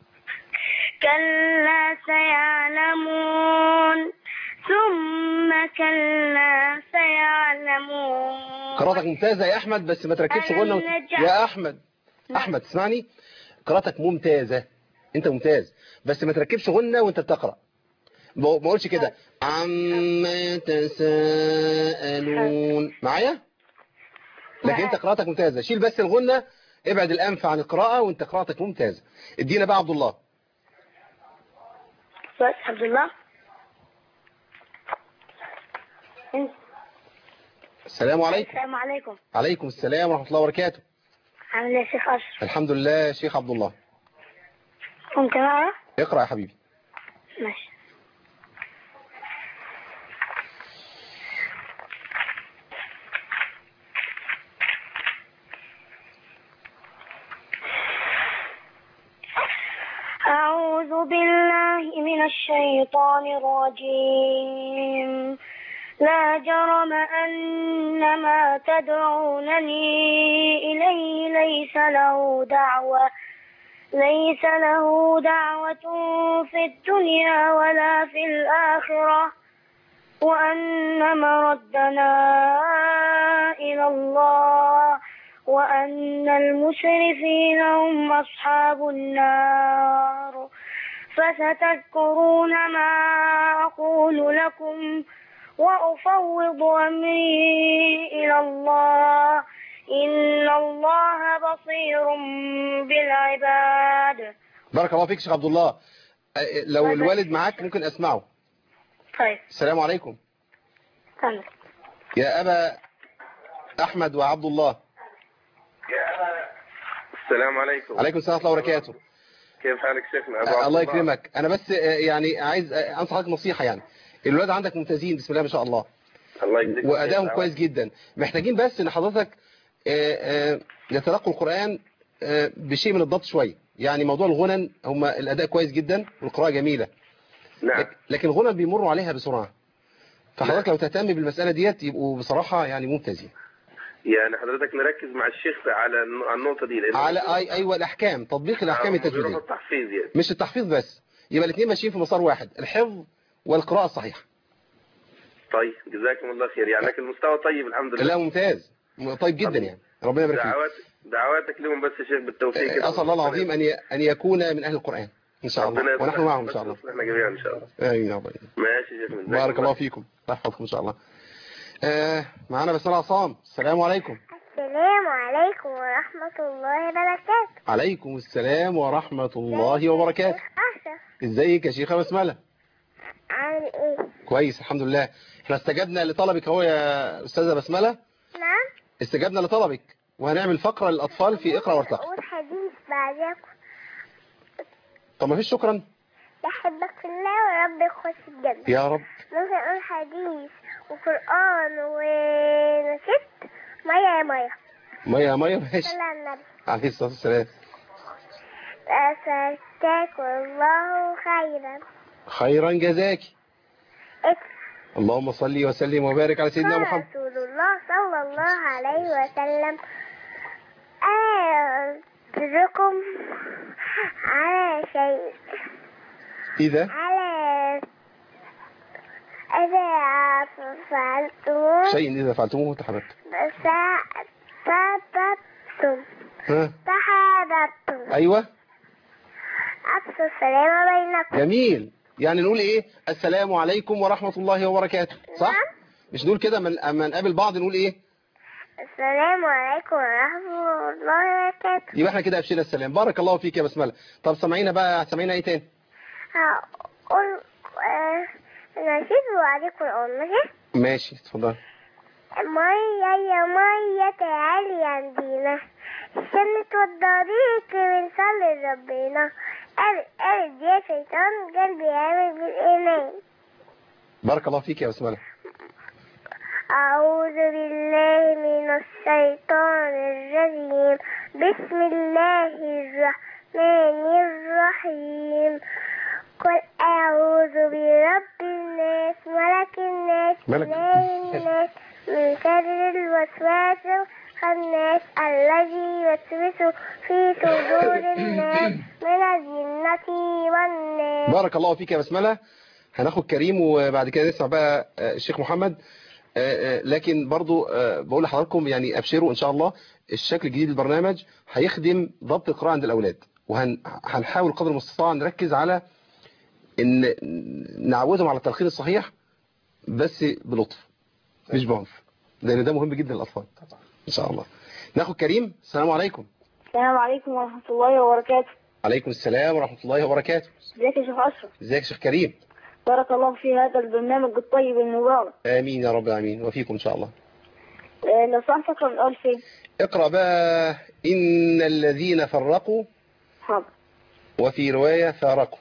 كلا سيعلمون ثم كلا سيعلمون. قراءتك ممتازة يا أحمد، بس ما تركبش غنى و... يا أحمد أحمد تسمعني؟ قراءتك ممتازة، أنت ممتاز، بس ما تركبش غنى وأنت بتقرأ. ما قولش كده عما يتساءلون معايا؟ لكن أنت قراءتك ممتازة. شيل بس الغنى، ابعد الأنف عن القراءة وأنت قراءتك ممتازة. ادينا بقى عبد الله. عبد الله. السلام عليكم. السلام عليكم. عليكم السلام ورحمة الله وبركاته. عامل ايه يا شيخ أشرف؟ الحمد لله يا شيخ عبد الله. ممكن أقرأ؟ اقرأ يا حبيبي. ماشي. أعوذ بالله من الشيطان الرجيم. لا جرم أن ما تدعونني إليه ليس له دعوة ليس له دعوة في الدنيا ولا في الآخرة وأن مردنا إلى الله وأن المسرفين هم أصحاب النار. فستذكرون ما أقول لكم وأفوض أمري إلى الله إن الله بصير بالعباد. بارك الله فيك شيخ عبد الله. لو الوالد معاك ممكن أسمعه. طيب. السلام عليكم. تمام. يا أبا أحمد وعبد الله. السلام عليكم. عليكم السلام ورحمة الله وبركاته. كيف حالك شيخنا؟ أبو عبد الله يكرمك. أنا بس يعني عايز أنصحك نصيحة، يعني الولاد عندك ممتازين بسم الله ما شاء الله. الله يجزيك. وأدائهم كويس جدا. محتاجين بس إن حضرتك يتلقوا القرآن بشيء من الضبط شوية. يعني موضوع الغنن هم الأداء كويس جدا والقراءة جميلة. نعم. لكن الغنن بيمروا عليها بسرعة. فحضرتك لو تهتم بالمسألة ديت يبقوا بصراحة يعني ممتازين. يعني حضرتك نركز مع الشيخ على النقطة دي على أي أيوة الأحكام، تطبيق الأحكام التجويدية. التحفيظ يعني. مش التحفيظ بس، يبقى الاثنين ماشيين في مسار واحد، الحفظ والقراءة الصحيحة. طيب جزاكم الله خير. يعني لكن المستوى طيب الحمد لله. لا ممتاز، طيب جدا يعني. ربنا يبارك فيك. دعوات دعواتك لهم بس يا شيخ بالتوفيق. أسأل الله العظيم أن أن يكون من أهل القرآن إن شاء الله، ونحن معهم إن شاء الله. احنا جميعا إن شاء الله. آمين يا رب. ماشي يا شيخ. بارك الله فيكم، الله يحفظكم إن شاء الله. آه معانا بسمة عصام. السلام عليكم. السلام عليكم ورحمة الله وبركاته. عليكم السلام ورحمة الله وبركاته. ازيك يا شيخة بسملة؟ عامل ايه؟ كويس الحمد لله. احنا استجبنا لطلبك اهو يا أستاذة بسملة. نعم. استجبنا لطلبك وهنعمل فقرة للأطفال في اقرأ وارتقي. أقول حديث بعدكم. طب ما فيش شكرا. بحبك في الله ورب يخش الجنة. يا رب. ممكن أقول حديث وقرآن ونشيد. مية يا مية. مية يا مية ماشي. صلى على النبي عليه الصلاة والسلام. أجزاكم الله خيرا. خيرا جزاك. اللهم صل وسلم وبارك على سيدنا محمد. رسول الله صلى الله عليه وسلم أدركم على شيء إذا على إذا فعلتموه شيء إذا فعلتموه تحاببتم. تحاببتم. ها تحاببتم. أيوة. أفشوا السلام بينكم. جميل. يعني نقول إيه؟ السلام عليكم ورحمة الله وبركاته، صح؟ نعم. مش نقول كده من أما نقابل بعض نقول إيه؟ السلام عليكم ورحمة الله وبركاته. يبقى احنا كده أبشرنا السلام. بارك الله فيك يا بسملة. طب سمعينا بقى، سمعينا إيه تاني؟ هقول آه... نشيد وعليكم الأول. ماشي؟ ماشي اتفضل. مية يا مية تعالي عندينا عشان نتوضى ونصلي ربنا. قلب يا شيطان قلبي عامل بالإيمان. بارك الله فيك يا بسملة. أعوذ بالله من الشيطان الرجيم. بسم الله الرحمن الرحيم. قل أعوذ برب الناس ملك الناس إله الناس من شر الوسواس الناس الذي يوسوس في صدور الناس من الجنة والناس. بارك الله فيك يا بسملة. هناخد كريم وبعد كده نسمع بقى الشيخ محمد. لكن برضو بقول لحضراتكم يعني أبشروا إن شاء الله الشكل الجديد للبرنامج هيخدم ضبط القراءة عند الأولاد، وهنحاول قدر المستطاع نركز على إن نعودهم على التلقين الصحيح بس بلطف مش بعنف، لأن ده مهم جدا للأطفال إن شاء الله. ناخد كريم. السلام عليكم. السلام عليكم ورحمة الله وبركاته. عليكم السلام ورحمة الله وبركاته. ازيك يا شيخ أشرف؟ ازيك يا شيخ كريم؟ بارك الله في هذا البرنامج الطيب المبارك. آمين يا رب العالمين وفيكم إن شاء الله. أه لو سمحت اقرأ من أول فين؟ اقرأ بقى. إن الذين فرقوا. حاضر. وفي رواية فارقوا.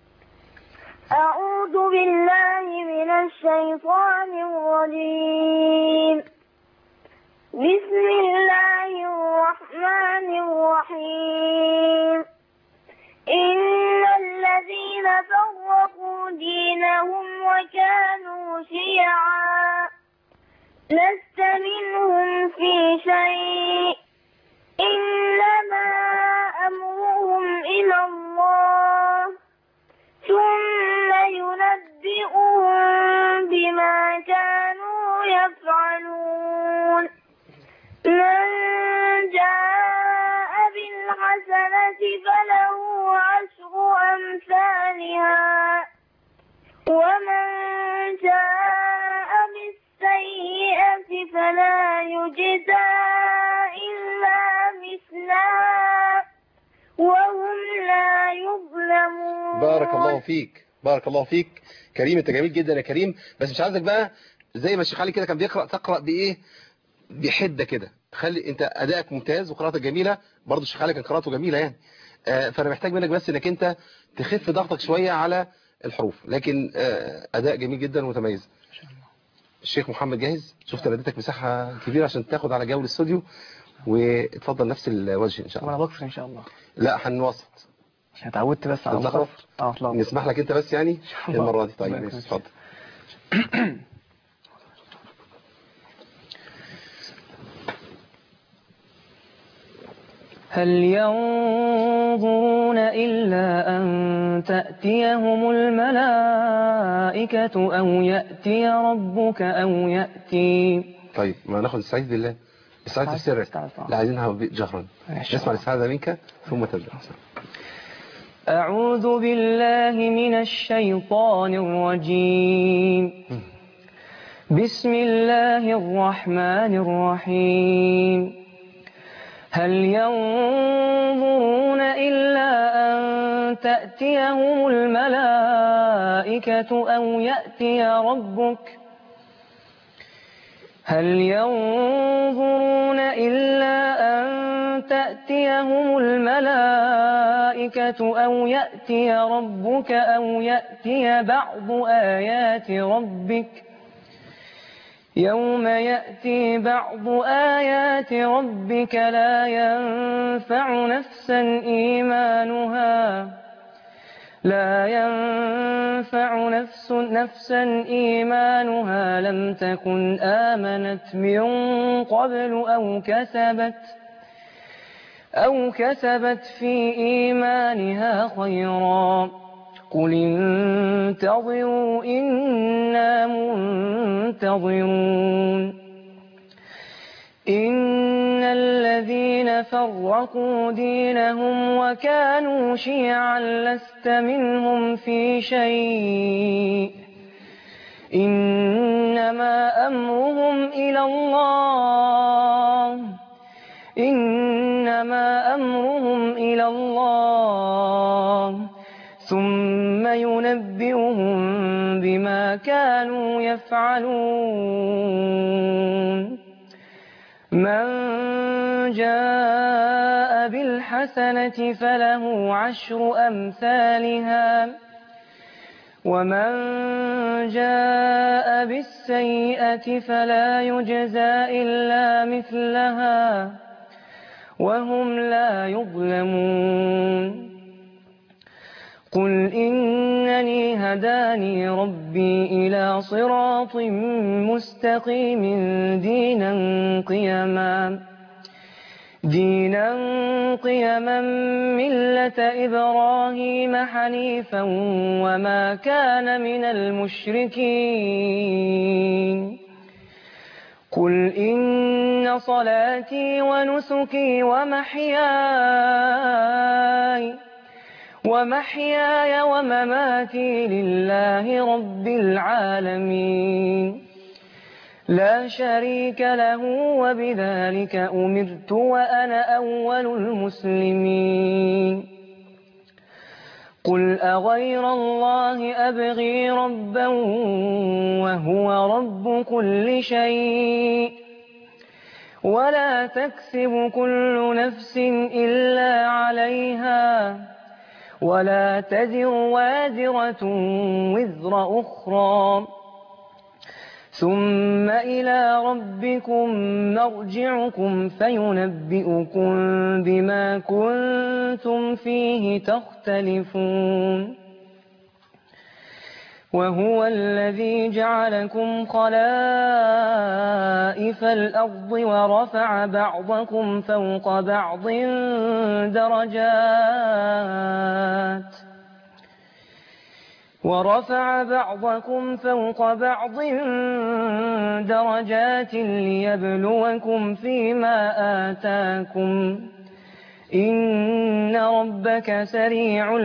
أعوذ بالله من الشيطان الرجيم. بسم الله الرحمن الرحيم. إن الذين فرقوا دينهم وكانوا شيعا لست منهم في شيء إنما أمرهم إلى الله ثم ينبئهم بما كانوا يفعلون. من جاء بالحسنة فله عشر أمثالها ومن جاء بالسيئة فلا يجزى إلا مثلها وهم لا يظلمون. بارك الله فيك. بارك الله فيك كريم. انت جميل جدا يا كريم، بس مش عايزك بقى زي ما الشيخ علي كده كان بيقرأ تقرأ بإيه بحدة كده. خلي انت أدائك ممتاز وقراءتك جميلة، برضو الشيخ علي كان قراءته جميلة يعني. آه فأنا محتاج منك بس انك انت تخف ضغطك شوية على الحروف، لكن آه أداء جميل جدا ومتميز. الشيخ محمد جاهز؟ شفت انا اديتك مساحة كبيرة عشان تاخد على جو الاستوديو، واتفضل نفس الوجه ان شاء الله. وانا بكسر ان شاء الله. لا هنوسط عشان اتعودت بس على الخط. اه اطلع نسمح لك انت بس يعني المرة دي. طيب ماشي اتفضل. هل ينظرون إلا أن تأتيهم الملائكة أو يأتي ربك أو يأتي. طيب ما ناخد استعيذ بالله. استعيذ في السر لا عايزينها جهرا. نسمع الاستعاذة منك ثم تبدأ. أعوذ بالله من الشيطان الرجيم. بسم الله الرحمن الرحيم. هل ينظرون إلا أن تأتيهم الملائكة أو يأتي ربك هل ينظرون إلا أن تأتيهم الملائكة الملائكة أو يأتي ربك أو يأتي بعض آيات ربك يوم يأتي بعض آيات ربك لا ينفع نفسا إيمانها لا ينفع نفس نفسا إيمانها لم تكن آمنت من قبل أو كسبت أو كسبت في إيمانها خيرا قل انتظروا إنا منتظرون إن الذين فرقوا دينهم وكانوا شيعا لست منهم في شيء إنما أمرهم إلى الله إنما أمرهم إلى الله ثم ينبئهم بما كانوا يفعلون من جاء بالحسنة فله عشر أمثالها ومن جاء بالسيئة فلا يجزى إلا مثلها وهم لا يظلمون قل إنني هداني ربي إلى صراط مستقيم دينا قيما دينا قيما ملة إبراهيم حنيفا وما كان من المشركين قل إن صلاتي ونسكي ومحياي ومحياي ومماتي لله رب العالمين لا شريك له وبذلك أمرت وأنا أول المسلمين قل أغير الله أبغي ربا وهو رب كل شيء ولا تكسب كل نفس إلا عليها ولا تزر وازرة وزر أخرى ثم إلى ربكم مرجعكم فينبئكم بما كنتم فيه تختلفون وهو الذي جعلكم خلائف الأرض ورفع بعضكم فوق بعض درجات ورفع بعضكم فوق بعض درجات ليبلوكم فيما آتاكم إن ربك سريع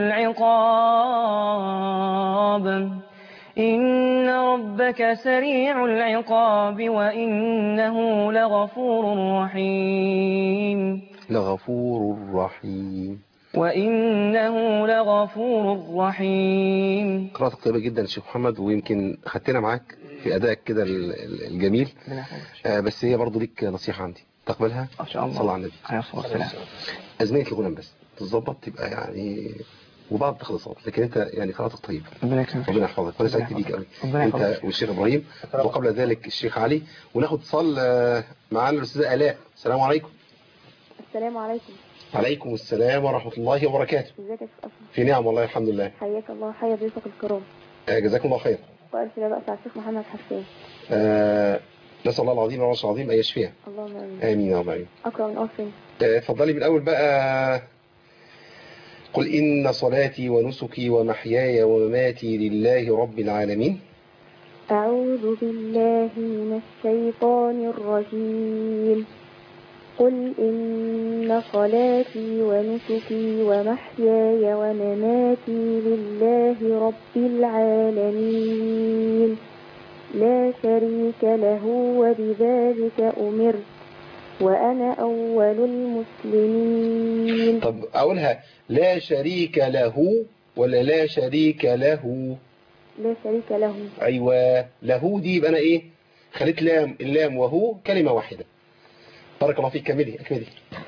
العقاب إن ربك سريع العقاب وإنه لغفور رحيم لغفور رحيم وإنه لغفور رحيم. قراءتك طيبة جدا يا شيخ محمد، ويمكن خدتنا معاك في أدائك كده الجميل. آه بس هي برضو ليك نصيحة عندي تقبلها إن شاء الله. صلى على النبي عليه الصلاة والسلام. أزمنة الغنم بس تتظبط تبقى يعني وبعض التخلصات، لكن انت يعني قراءتك طيبة. ربنا يكرمك. ربنا يحفظك وانا سعيد بيك قوي انت والشيخ ابراهيم، وقبل ذلك الشيخ علي. وناخد اتصال معانا الاستاذه الاء. السلام عليكم. السلام عليكم. عليكم السلام ورحمة الله وبركاته. ازيك يا شيخ أسماء؟ في نعم والله الحمد لله. حياك الله، حيا ضيوفك الكرام. آه جزاكم الله خير. وألف لا بأس على الشيخ محمد حسان. آه نسأل الله العظيم والعرش العظيم أن يشفيها. اللهم آمين. آمين يا رب العالمين. أقرأ من أوفين. اتفضلي من الأول بقى. قل إن صلاتي ونسكي ومحياي ومماتي لله رب العالمين. أعوذ بالله من الشيطان الرجيم. قل إن صلاتي ونسكي ومحياي ومماتي لله رب العالمين لا شريك له وبذلك أمرت وأنا أول المسلمين. طب أقولها لا شريك له ولا لا شريك له؟ لا شريك له. أيوة له دي يبقى أنا إيه خليت لام اللام وهو كلمة واحدة. بارك الله فيك. كملي أكملي.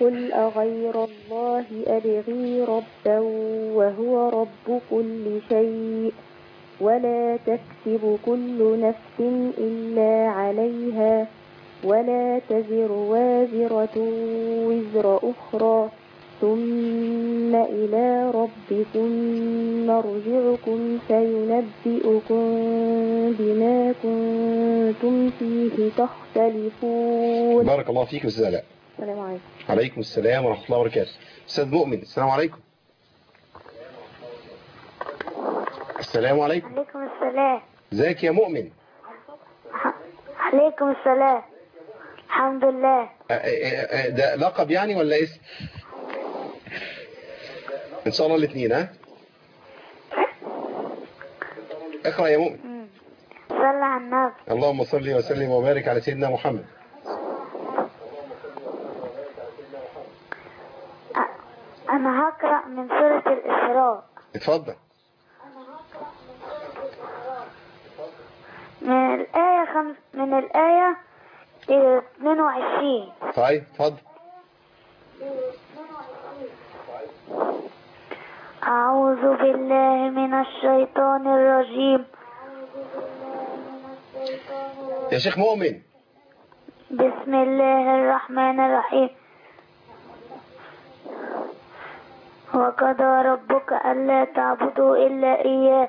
قل أغير الله أبغي ربا وهو رب كل شيء ولا تكسب كل نفس إلا عليها ولا تزر وازرة وزر أخرى ثم إلى ربكم مرجعكم فينبئكم بما كنتم فيه تختلفون. بارك الله فيك أستاذ آلاء. السلام عليكم. عليكم السلام ورحمة الله وبركاته. أستاذ مؤمن السلام عليكم. السلام عليكم. عليكم السلام. ازيك يا مؤمن؟ عليكم السلام. الحمد لله. ده لقب يعني ولا اسم؟ ان شاء الله الاثنين. ها اقرأ يا مؤمن. صل على النبي. اللهم صل وسلم وبارك على سيدنا محمد. انا هقرأ من سورة الإسراء. اتفضل. من الآية خمس من الآية اثنين وعشرين. طيب اتفضل. أعوذ بالله من الشيطان الرجيم. يا شيخ مؤمن. بسم الله الرحمن الرحيم. وقضى ربك ألا تعبدوا إلا إياه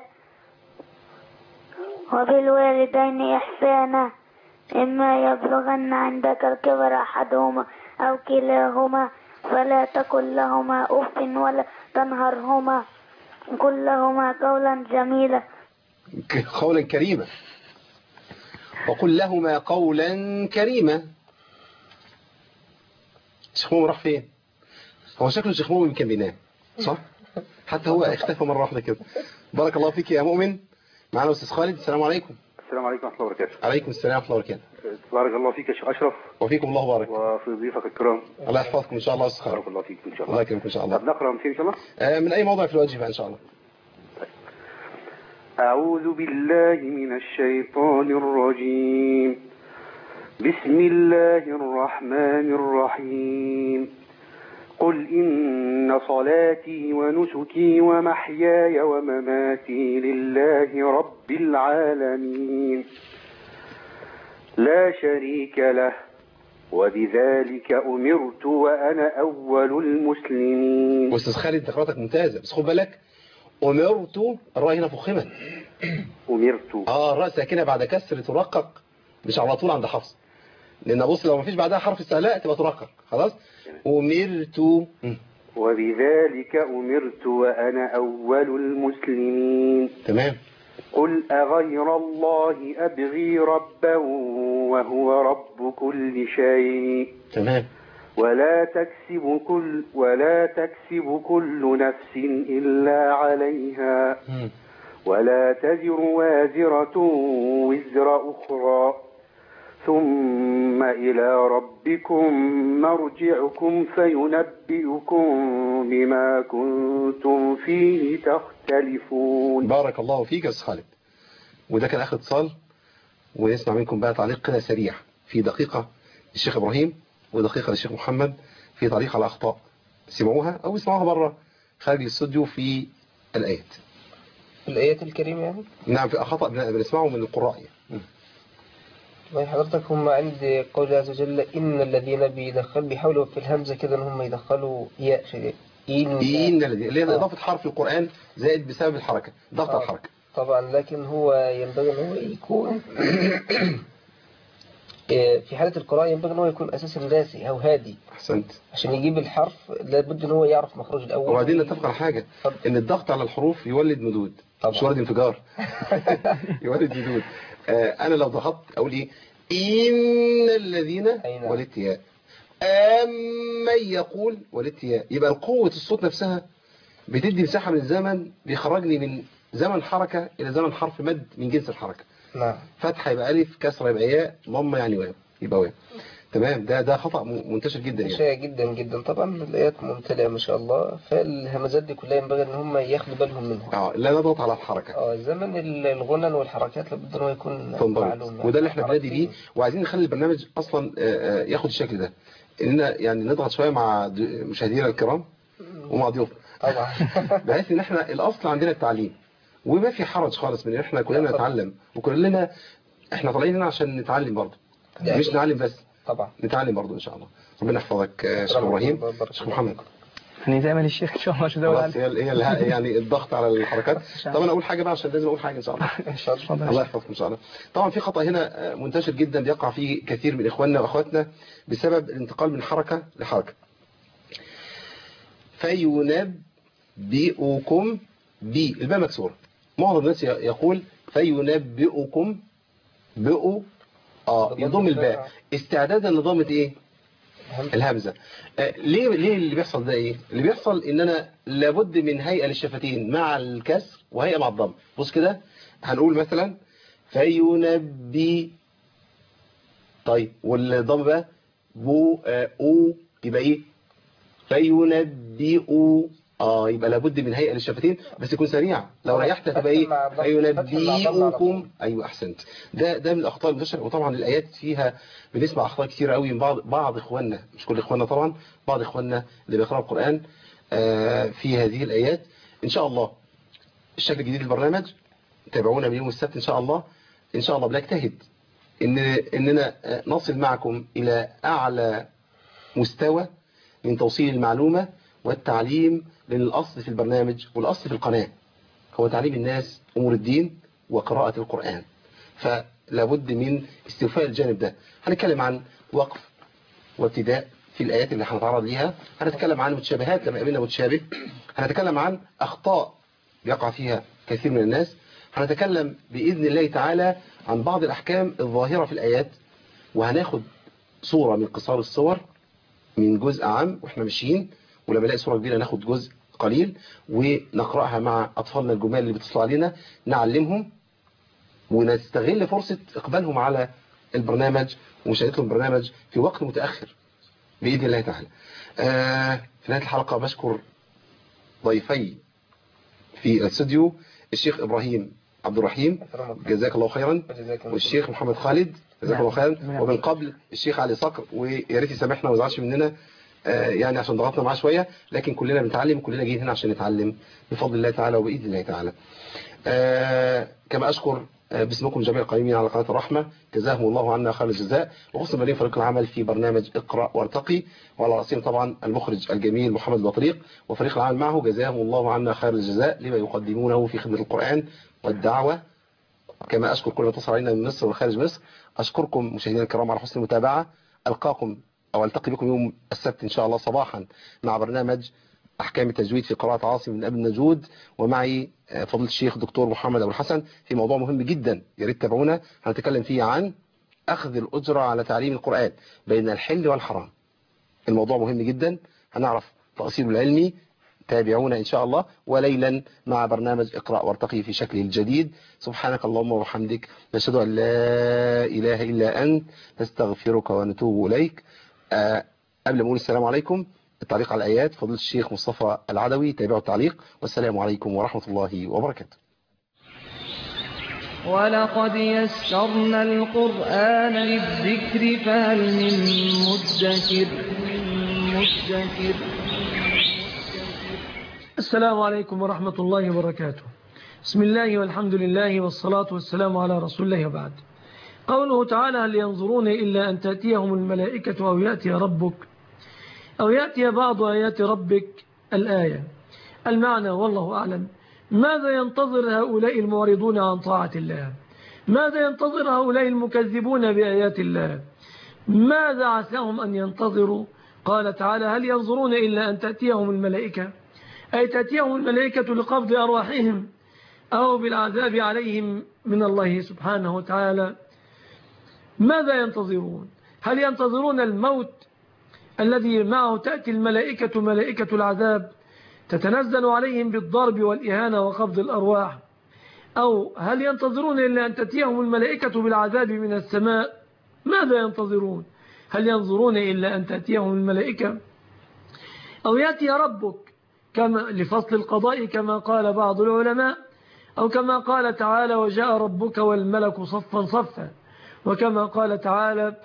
وبالوالدين إحسانا إما يبلغن عندك الكبر أحدهما أو كلاهما فلا تقل لهما أف ولا تنهرهما قل لهما قولا جميلا. قولا كريما. وقل لهما قولا كريما. الشيخ مؤمن راح فين؟ هو شكله الشيخ مؤمن كان بينام صح؟ حتى هو اختفى مرة واحدة كده. بارك الله فيك يا مؤمن. معنا أستاذ خالد. السلام عليكم. السلام عليكم ورحمة الله وبركاته. عليكم السلام ورحمة الله وبركاته. بارك الله فيك يا شيخ أشرف. وفيكم الله بارك. وفي ضيوفك الكرام. الله يحفظكم إن شاء الله أستاذ خالد. بارك الله فيك إن شاء الله. الله يكرمكم إن شاء الله. طب نقرأ من فين إن شاء الله؟ آه من أي موضع في الواجب إن شاء الله. طيب. أعوذ بالله من الشيطان الرجيم. بسم الله الرحمن الرحيم. قل إن صلاتي ونسكي ومحياي ومماتي لله رب العالمين لا شريك له وبذلك أمرت وأنا أول المسلمين. أستاذ خالد تقرأتك ممتازة بس خد بالك أمرت الراء هنا فخمت. أمرت آه الراء ساكنة بعد كسر ترقق مش على طول عند حفص لأن بص لو ما فيش بعدها حرف استعلاء تبقى ترقق خلاص. أمرت وبذلك أمرت وأنا أول المسلمين. تمام. قل أغير الله أبغي ربا وهو رب كل شيء. تمام. ولا تكسب كل ولا تكسب كل نفس إلا عليها م. ولا تزر وازرة وزر أخرى ثم إلى ربكم مرجعكم فينبئكم بما كنتم فيه تختلفون. بارك الله فيك يا أستاذ خالد. وده كان آخر اتصال ونسمع منكم بقى تعليق كده سريع في دقيقة للشيخ إبراهيم ودقيقة للشيخ محمد في تعليق على أخطاء سمعوها أو يسمعوها بره خارج الاستوديو في الآيات. الآيات الكريمة يعني؟ نعم في خطأ بنسمعه من القراء يعني. طيب حضرتك هم عند قول الله عز وجل إن الذين بيدخلوا بيحاولوا في الهمزة كده إن هم يدخلوا ياء في إن إن الذين اللي هي إضافة حرف في القرآن زائد بسبب الحركة ضغط آه. الحركة طبعا لكن هو ينبغي إن هو يكون في حالة القراءة ينبغي إن هو يكون أساسا راسي أو هادي. أحسنت. عشان يجيب الحرف لابد إن هو يعرف مخرج الأول. وبعدين نتفق على حاجة طب. إن الضغط على الحروف يولد مدود طبعا. مش ولد انفجار يولد مدود. آه أنا لو ضغطت أقول إيه إن الذين ولدت ياء أمن يقول ولدت ياء يبقى قوة الصوت نفسها بتدي مساحة من الزمن بيخرجني من زمن حركة إلى زمن حرف مد من جنس الحركة. نعم. فتحة يبقى ألف كسرة يبقى ياء ضمة يعني واو يبقى واو. تمام. ده ده خطأ منتشر جدا يعني. شائع جدا جدا طبعا. الآيات ممتلئة ما شاء الله فالهمزات دي كلها ينبغي ان هم ياخدوا بالهم منها. اه لا نضغط على الحركة. اه زمن الغنن والحركات لابد ان هو يكون معلوم. وده اللي احنا بنادي بيه وعايزين نخلي البرنامج اصلا ياخد الشكل ده اننا يعني نضغط شويه مع مشاهدينا الكرام ومع ضيوفنا طبعا بحيث ان احنا الاصل عندنا التعليم، وما في حرج خالص من ان احنا كلنا نتعلم، وكلنا احنا طالعين هنا عشان نتعلم برضه، مش نعلم بس، طبعا نتعلم برضه ان شاء الله. ربنا يحفظك يا شيخ ابراهيم. شيخ محمد يعني زي ما الشيخ ان شاء الله مش داول خلاص، هي هي يعني الضغط على الحركات. طبعا اقول حاجه بقى عشان لازم اقول حاجه ان شاء الله. ان شاء الله الله يحفظكم ان شاء الله. طبعا في خطأ هنا منتشر جدا بيقع فيه كثير من اخواننا واخواتنا بسبب الانتقال من حركه لحركه. فينبئكم بي الباء مكسوره. معظم الناس يقول فينبئكم بئوا اه يضم الباء استعدادا لضمه ايه؟ الهمزه. آه ليه ليه اللي بيحصل ده ايه؟ اللي بيحصل ان انا لابد من هيئه للشفتين مع الكسر وهيئه مع الضم. بص كده هنقول مثلا فينبي، طيب والضم بقى بو آه او يبقى ايه؟ فينبئوا اه يبقى لابد من هيئه للشفتين بس يكون سريع. لو ريحت تبقى ايه؟ فينبئوكم. ايوه احسنت. ده ده من الاخطاء المنتشره. وطبعا الايات فيها بنسمع اخطاء كتير قوي من بعض بعض اخواننا، مش كل اخواننا طبعا، بعض اخواننا اللي بيقراوا القران آه في هذه الايات. ان شاء الله الشكل الجديد للبرنامج تابعونا من يوم السبت ان شاء الله. ان شاء الله بنجتهد ان اننا نصل معكم الى اعلى مستوى من توصيل المعلومه والتعليم، لأن الأصل في البرنامج والأصل في القناة هو تعليم الناس أمور الدين وقراءة القرآن، فلابد من استوفاء الجانب ده. هنتكلم عن وقف وابتداء في الآيات اللي هنتعرض ليها، هنتكلم عن متشابهات لما قابلنا متشابه، هنتكلم عن أخطاء يقع فيها كثير من الناس، هنتكلم بإذن الله تعالى عن بعض الأحكام الظاهرة في الآيات، وهناخد صورة من قصار الصور من جزء عام وإحنا ماشيين، ولما نلاقي صورة كبيرة ناخد جزء قليل ونقرأها مع أطفالنا الجمال اللي بيتصلوا علينا، نعلمهم ونستغل فرصة إقبالهم على البرنامج ومشاهدتهم البرنامج في وقت متأخر بإذن الله تعالى. آه في نهاية الحلقة بشكر ضيفي في الاستوديو الشيخ إبراهيم عبد الرحيم جزاك الله خيرا، والشيخ محمد خالد جزاك الله خيرا، ومن قبل الشيخ علي صقر، ويا ريت يسامحنا وما يزعلش مننا يعني عشان ضغطنا معاه شوية، لكن كلنا بنتعلم، كلنا جايين هنا عشان نتعلم بفضل الله تعالى وبإذن الله تعالى. آه كما أشكر باسمكم جميع القائمين على قناة الرحمة جزاهم الله عنا خير الجزاء، وخصوصا بني فريق العمل في برنامج اقرأ وارتقي، وعلى رأسهم طبعا المخرج الجميل محمد البطريق وفريق العمل معه جزاهم الله عنا خير الجزاء لما يقدمونه في خدمة القرآن والدعوة. كما أشكر كل من اتصل علينا من مصر وخارج مصر. أشكركم مشاهدينا الكرام على حسن المتابعة. ألقاكم أو ألتقي بكم يوم السبت إن شاء الله صباحا مع برنامج أحكام التجويد في قراءة عاصم من أبي النجود، ومعي فضيلة الشيخ دكتور محمد أبو الحسن في موضوع مهم جدا يا ريت تابعونا. هنتكلم فيه عن أخذ الأجرة على تعليم القرآن بين الحل والحرام. الموضوع مهم جدا، هنعرف تأصيله العلمي. تابعونا إن شاء الله، وليلا مع برنامج اقرأ وارتقي في شكله الجديد. سبحانك اللهم وبحمدك، نشهد أن لا إله إلا أنت، نستغفرك ونتوب إليك. أه قبل ما أقول السلام عليكم، التعليق على الآيات فضيلة الشيخ مصطفى العدوي، تابعوا التعليق، والسلام عليكم ورحمة الله وبركاته. ولقد يسرنا القرآن للذكر فهل من مدكر مدكر السلام عليكم ورحمة الله وبركاته. بسم الله والحمد لله والصلاة والسلام على رسول الله وبعد. قوله تعالى هل ينظرون إلا أن تأتيهم الملائكة أو يأتي ربك أو يأتي بعض آيات ربك. الآية المعنى والله أعلم. ماذا ينتظر هؤلاء المعرضون عن طاعة الله؟ ماذا ينتظر هؤلاء المكذبون بآيات الله؟ ماذا عساهم أن ينتظروا؟ قال تعالى هل ينظرون إلا أن تأتيهم الملائكة، أي تأتيهم الملائكة لقبض أرواحهم أو بالعذاب عليهم من الله سبحانه وتعالى. ماذا ينتظرون؟ هل ينتظرون الموت الذي معه تأتي الملائكة ملائكة العذاب تتنزل عليهم بالضرب والإهانة وقبض الأرواح، أو هل ينتظرون إلا أن تأتيهم الملائكة بالعذاب من السماء؟ ماذا ينتظرون؟ هل ينظرون إلا أن تأتيهم الملائكة أو يأتي ربك كما لفصل القضاء كما قال بعض العلماء، أو كما قال تعالى وجاء ربك والملك صفا صفا، وكما قال تعالى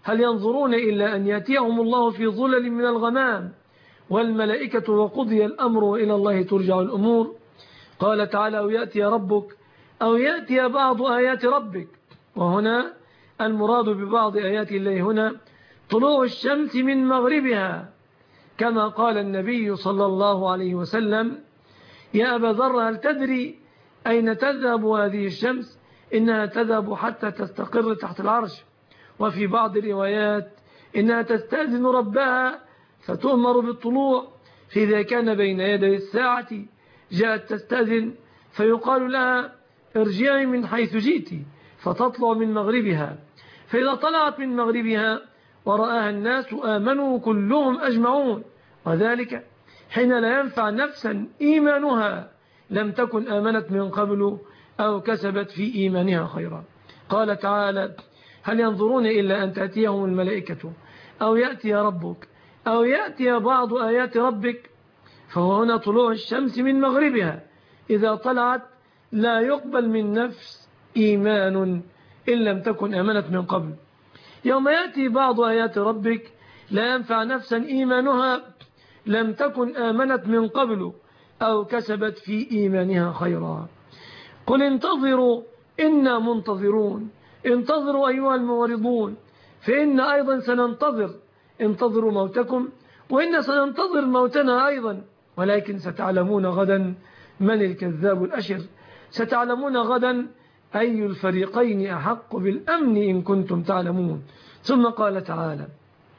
هل ينظرون إلا أن يأتيهم الله في ظلل من الغمام والملائكة وقضي الأمر إلى الله ترجع الأمور. قال تعالى أو يأتي ربك أو يأتي بعض آيات ربك، وهنا المراد ببعض آيات الله هنا طلوع الشمس من مغربها، كما قال النبي صلى الله عليه وسلم يا أبا ذر هل تدري أين تذهب هذه الشمس؟ إنها تذهب حتى تستقر تحت العرش. وفي بعض الروايات إنها تستأذن ربها فتؤمر بالطلوع، فإذا كان بين يدي الساعة جاءت تستأذن فيقال لها ارجعي من حيث جئت، فتطلع من مغربها، فإذا طلعت من مغربها ورآها الناس آمنوا كلهم أجمعون، وذلك حين لا ينفع نفسا إيمانها لم تكن آمنت من قبل أو كسبت في إيمانها خيرا. قال تعالى هل ينظرون إلا أن تأتيهم الملائكة أو يأتي ربك أو يأتي بعض آيات ربك، فهو هنا طلوع الشمس من مغربها، إذا طلعت لا يقبل من نفس إيمان إن لم تكن آمنت من قبل. يوم يأتي بعض آيات ربك لا ينفع نفسا إيمانها لم تكن آمنت من قبل أو كسبت في إيمانها خيرا. قل انتظروا إنا منتظرون، انتظروا أيها الموردون، فإن أيضا سننتظر، انتظروا موتكم وإن سننتظر موتنا أيضا، ولكن ستعلمون غدا من الكذاب الأشر، ستعلمون غدا أي الفريقين أحق بالأمن إن كنتم تعلمون. ثم قال تعالى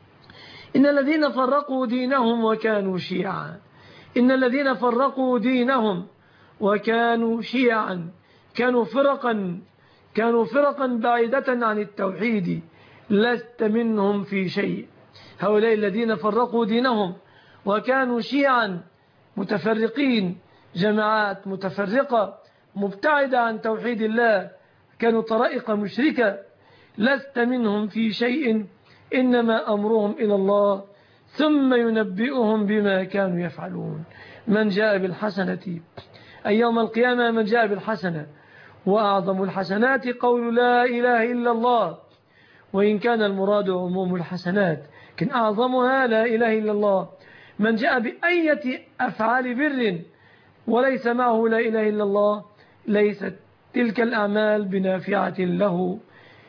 إن الذين فرقوا دينهم وكانوا شيعا، إن الذين فرقوا دينهم وكانوا شيعا، كانوا فرقا كانوا فرقا بعيدة عن التوحيد، لست منهم في شيء. هؤلاء الذين فرقوا دينهم وكانوا شيعا متفرقين، جماعات متفرقة مبتعدة عن توحيد الله، كانوا طرائق مشركة، لست منهم في شيء إنما أمرهم إلى الله ثم ينبئهم بما كانوا يفعلون. من جاء بالحسنة أي يوم القيامة من جاء بالحسنة، وأعظم الحسنات قول لا إله إلا الله، وإن كان المراد عموم الحسنات لكن أعظمها لا إله إلا الله. من جاء بأية أفعال بر وليس معه لا إله إلا الله ليست تلك الأعمال بنافعة له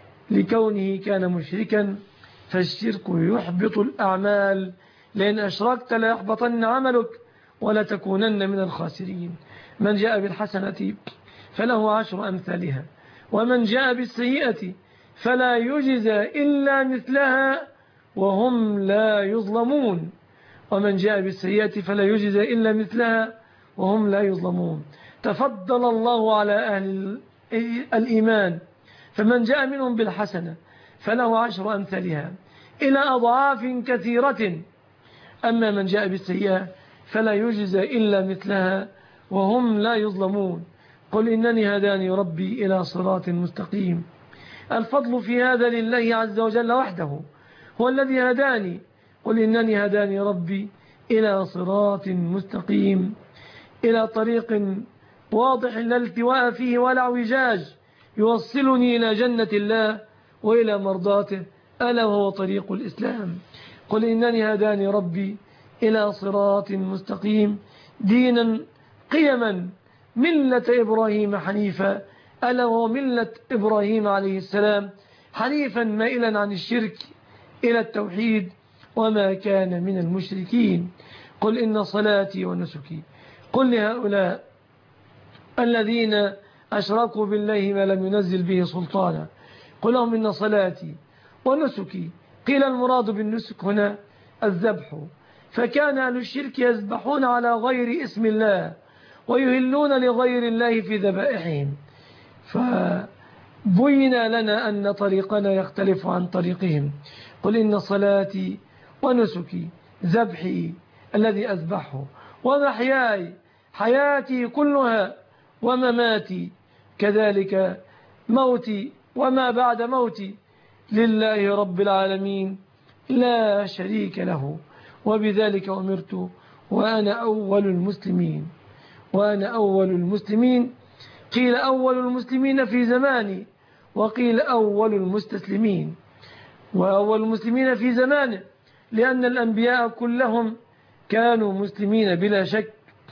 لكونه كان مشركا، فالشرك يحبط الأعمال، لأن أشركت ليحبطن عملك ولتكونن من الخاسرين. من جاء بالحسنة فله عشر أمثالها، ومن جاء بالسيئة فلا يجزى إلا مثلها وهم لا يظلمون، ومن جاء بالسيئة فلا يجزى إلا مثلها وهم لا يظلمون. تفضل الله على أهل الإيمان، فمن جاء منهم بالحسنة فله عشر أمثالها إلى أضعاف كثيرة، أما من جاء بالسيئة فلا يجزى إلا مثلها وهم لا يظلمون. قل إنني هداني ربي إلى صراط مستقيم. الفضل في هذا لله عز وجل وحده، هو الذي هداني. قل إنني هداني ربي إلى صراط مستقيم، إلى طريق واضح لا التواء فيه ولا اعوجاج، يوصلني إلى جنة الله وإلى مرضاته، ألا وهو طريق الإسلام. قل إنني هداني ربي إلى صراط مستقيم دينا قيما ملة إبراهيم حنيفا، ألا وهو ملة إبراهيم عليه السلام، حنيفا مائلا عن الشرك إلى التوحيد وما كان من المشركين. قل إن صلاتي ونسكي، قل لهؤلاء الذين أشركوا بالله ما لم ينزل به سلطانا، قل لهم إن صلاتي ونسكي. قيل المراد بالنسك هنا الذبح، فكان أهل الشرك يذبحون على غير اسم الله ويهلون لغير الله في ذبائحهم، فبين لنا أن طريقنا يختلف عن طريقهم. قل إن صلاتي ونسكي ذبحي الذي أذبحه، ومحياي حياتي كلها، ومماتي كذلك موتي وما بعد موتي لله رب العالمين لا شريك له، وبذلك أمرت وأنا أول المسلمين. وأنا أول المسلمين، قيل أول المسلمين في زماني، وقيل أول المستسلمين. وأول المسلمين في زمانه، لأن الأنبياء كلهم كانوا مسلمين بلا شك.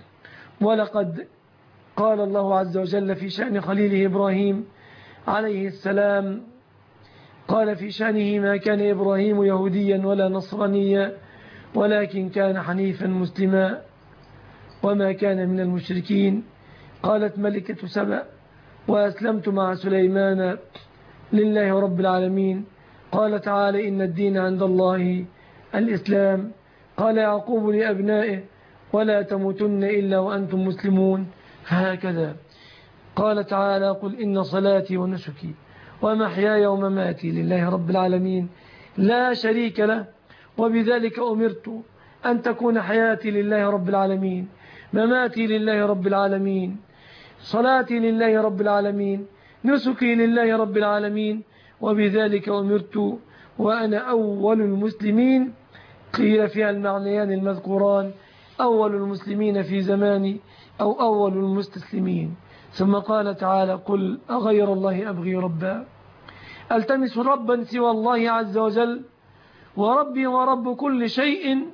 ولقد قال الله عز وجل في شأن خليله إبراهيم عليه السلام، قال في شأنه: ما كان إبراهيم يهوديا ولا نصرانيا ولكن كان حنيفا مسلما وما كان من المشركين. قالت ملكة سبأ: وأسلمت مع سليمان لله رب العالمين. قال تعالى: إن الدين عند الله الإسلام. قال يعقوب لأبنائه: ولا تموتن إلا وأنتم مسلمون. فهكذا قال تعالى: قل إن صلاتي ونسكي ومحياي ومماتي لله رب العالمين لا شريك له، وبذلك أمرت أن تكون حياتي لله رب العالمين، مماتي لله رب العالمين، صلاتي لله رب العالمين، نسكي لله رب العالمين، وبذلك أمرت وأنا أول المسلمين. قيل فيها المعنيان المذكوران: أول المسلمين في زماني أو أول المستسلمين. ثم قال تعالى: قل أغير الله أبغي ربا ألتمس ربا سوى الله عز وجل وربي ورب كل شيء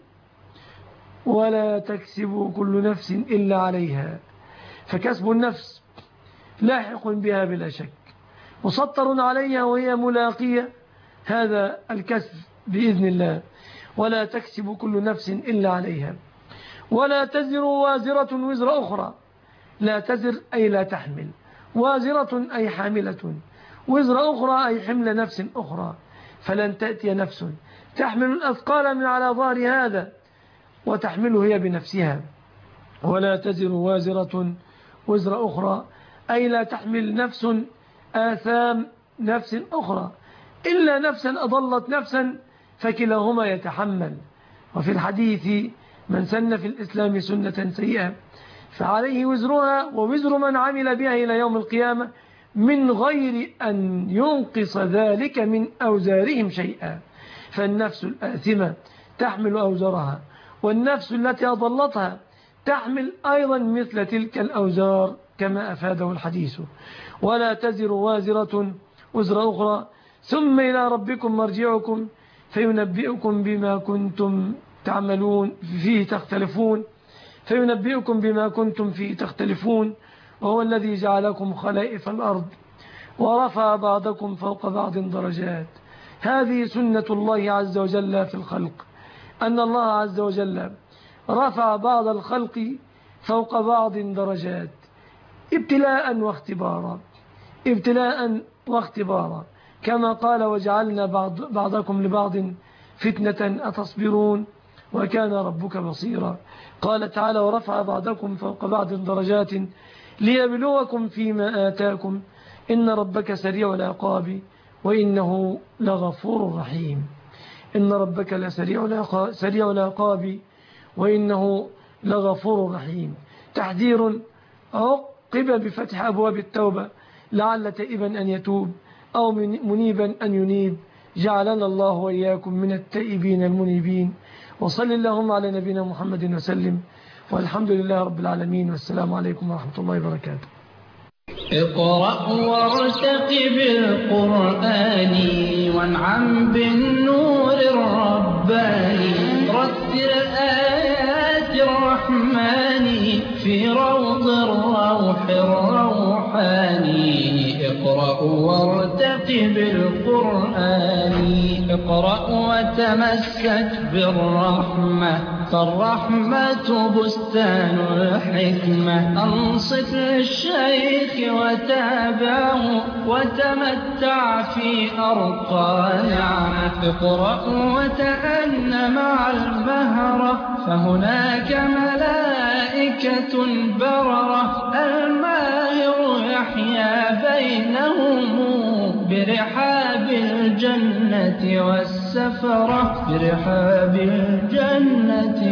ولا تكسب كل نفس إلا عليها. فكسب النفس لاحق بها بلا شك، مسطر عليها وهي ملاقية هذا الكسب بإذن الله. ولا تكسب كل نفس إلا عليها، ولا تزر وازرة وزر أخرى. لا تزر أي لا تحمل، وازرة أي حاملة، وزر أخرى أي حمل نفس أخرى. فلن تأتي نفس تحمل الأثقال من على ظهر هذا وتحمله هي بنفسها. ولا تزر وازرة وزر أخرى أي لا تحمل نفس آثام نفس أخرى إلا نفسا أضلت نفسا فكلاهما يتحمل. وفي الحديث: من سن في الإسلام سنة سيئة فعليه وزرها ووزر من عمل بها إلى يوم القيامة من غير أن ينقص ذلك من أوزارهم شيئا. فالنفس الآثمة تحمل أوزارها، والنفس التي أضلتها تحمل أيضا مثل تلك الأوزار كما أفاده الحديث. ولا تزر وازرة وزر أخرى ثم إلى ربكم مرجعكم فينبئكم بما كنتم تعملون فيه تختلفون فينبئكم بما كنتم فيه تختلفون وهو الذي جعلكم خلائف الأرض ورفع بعضكم فوق بعض درجات. هذه سنة الله عز وجل في الخلق، أن الله عز وجل رفع بعض الخلق فوق بعض درجات ابتلاء واختبارا ابتلاء واختبارا كما قال: وجعلنا بعض بعضكم لبعض فتنة أتصبرون وكان ربك بصيرا. قال تعالى: ورفع بعضكم فوق بعض درجات ليبلوكم فيما آتاكم إن ربك سريع العقاب وإنه لغفور رحيم. إن ربك لسريع العقاب وإنه لغفور رحيم. تحذير عقب بفتح أبواب التوبة لعل تائبا أن يتوب أو منيبا أن ينيب. جعلنا الله وإياكم من التائبين المنيبين. وصل اللهم على نبينا محمد وسلم، والحمد لله رب العالمين، والسلام عليكم ورحمة الله وبركاته. اقرأ وارتقب القرآن وانعم بالنور الرباني، رتل آيات الرحمن في روض الروح الروحاني. اقرأ وارتقب القرآن، اقرأ وتمسك بالرحمة، فالرحمة بستان الحكمة. أنصت للشيخ وتابعه وتمتع في أرقى نعمة. اقرأ وتأن مع المهرة فهناك ملائكة بررة. الماهر يحيا بينهم برحاب الجنة والسفرة، برحاب الجنة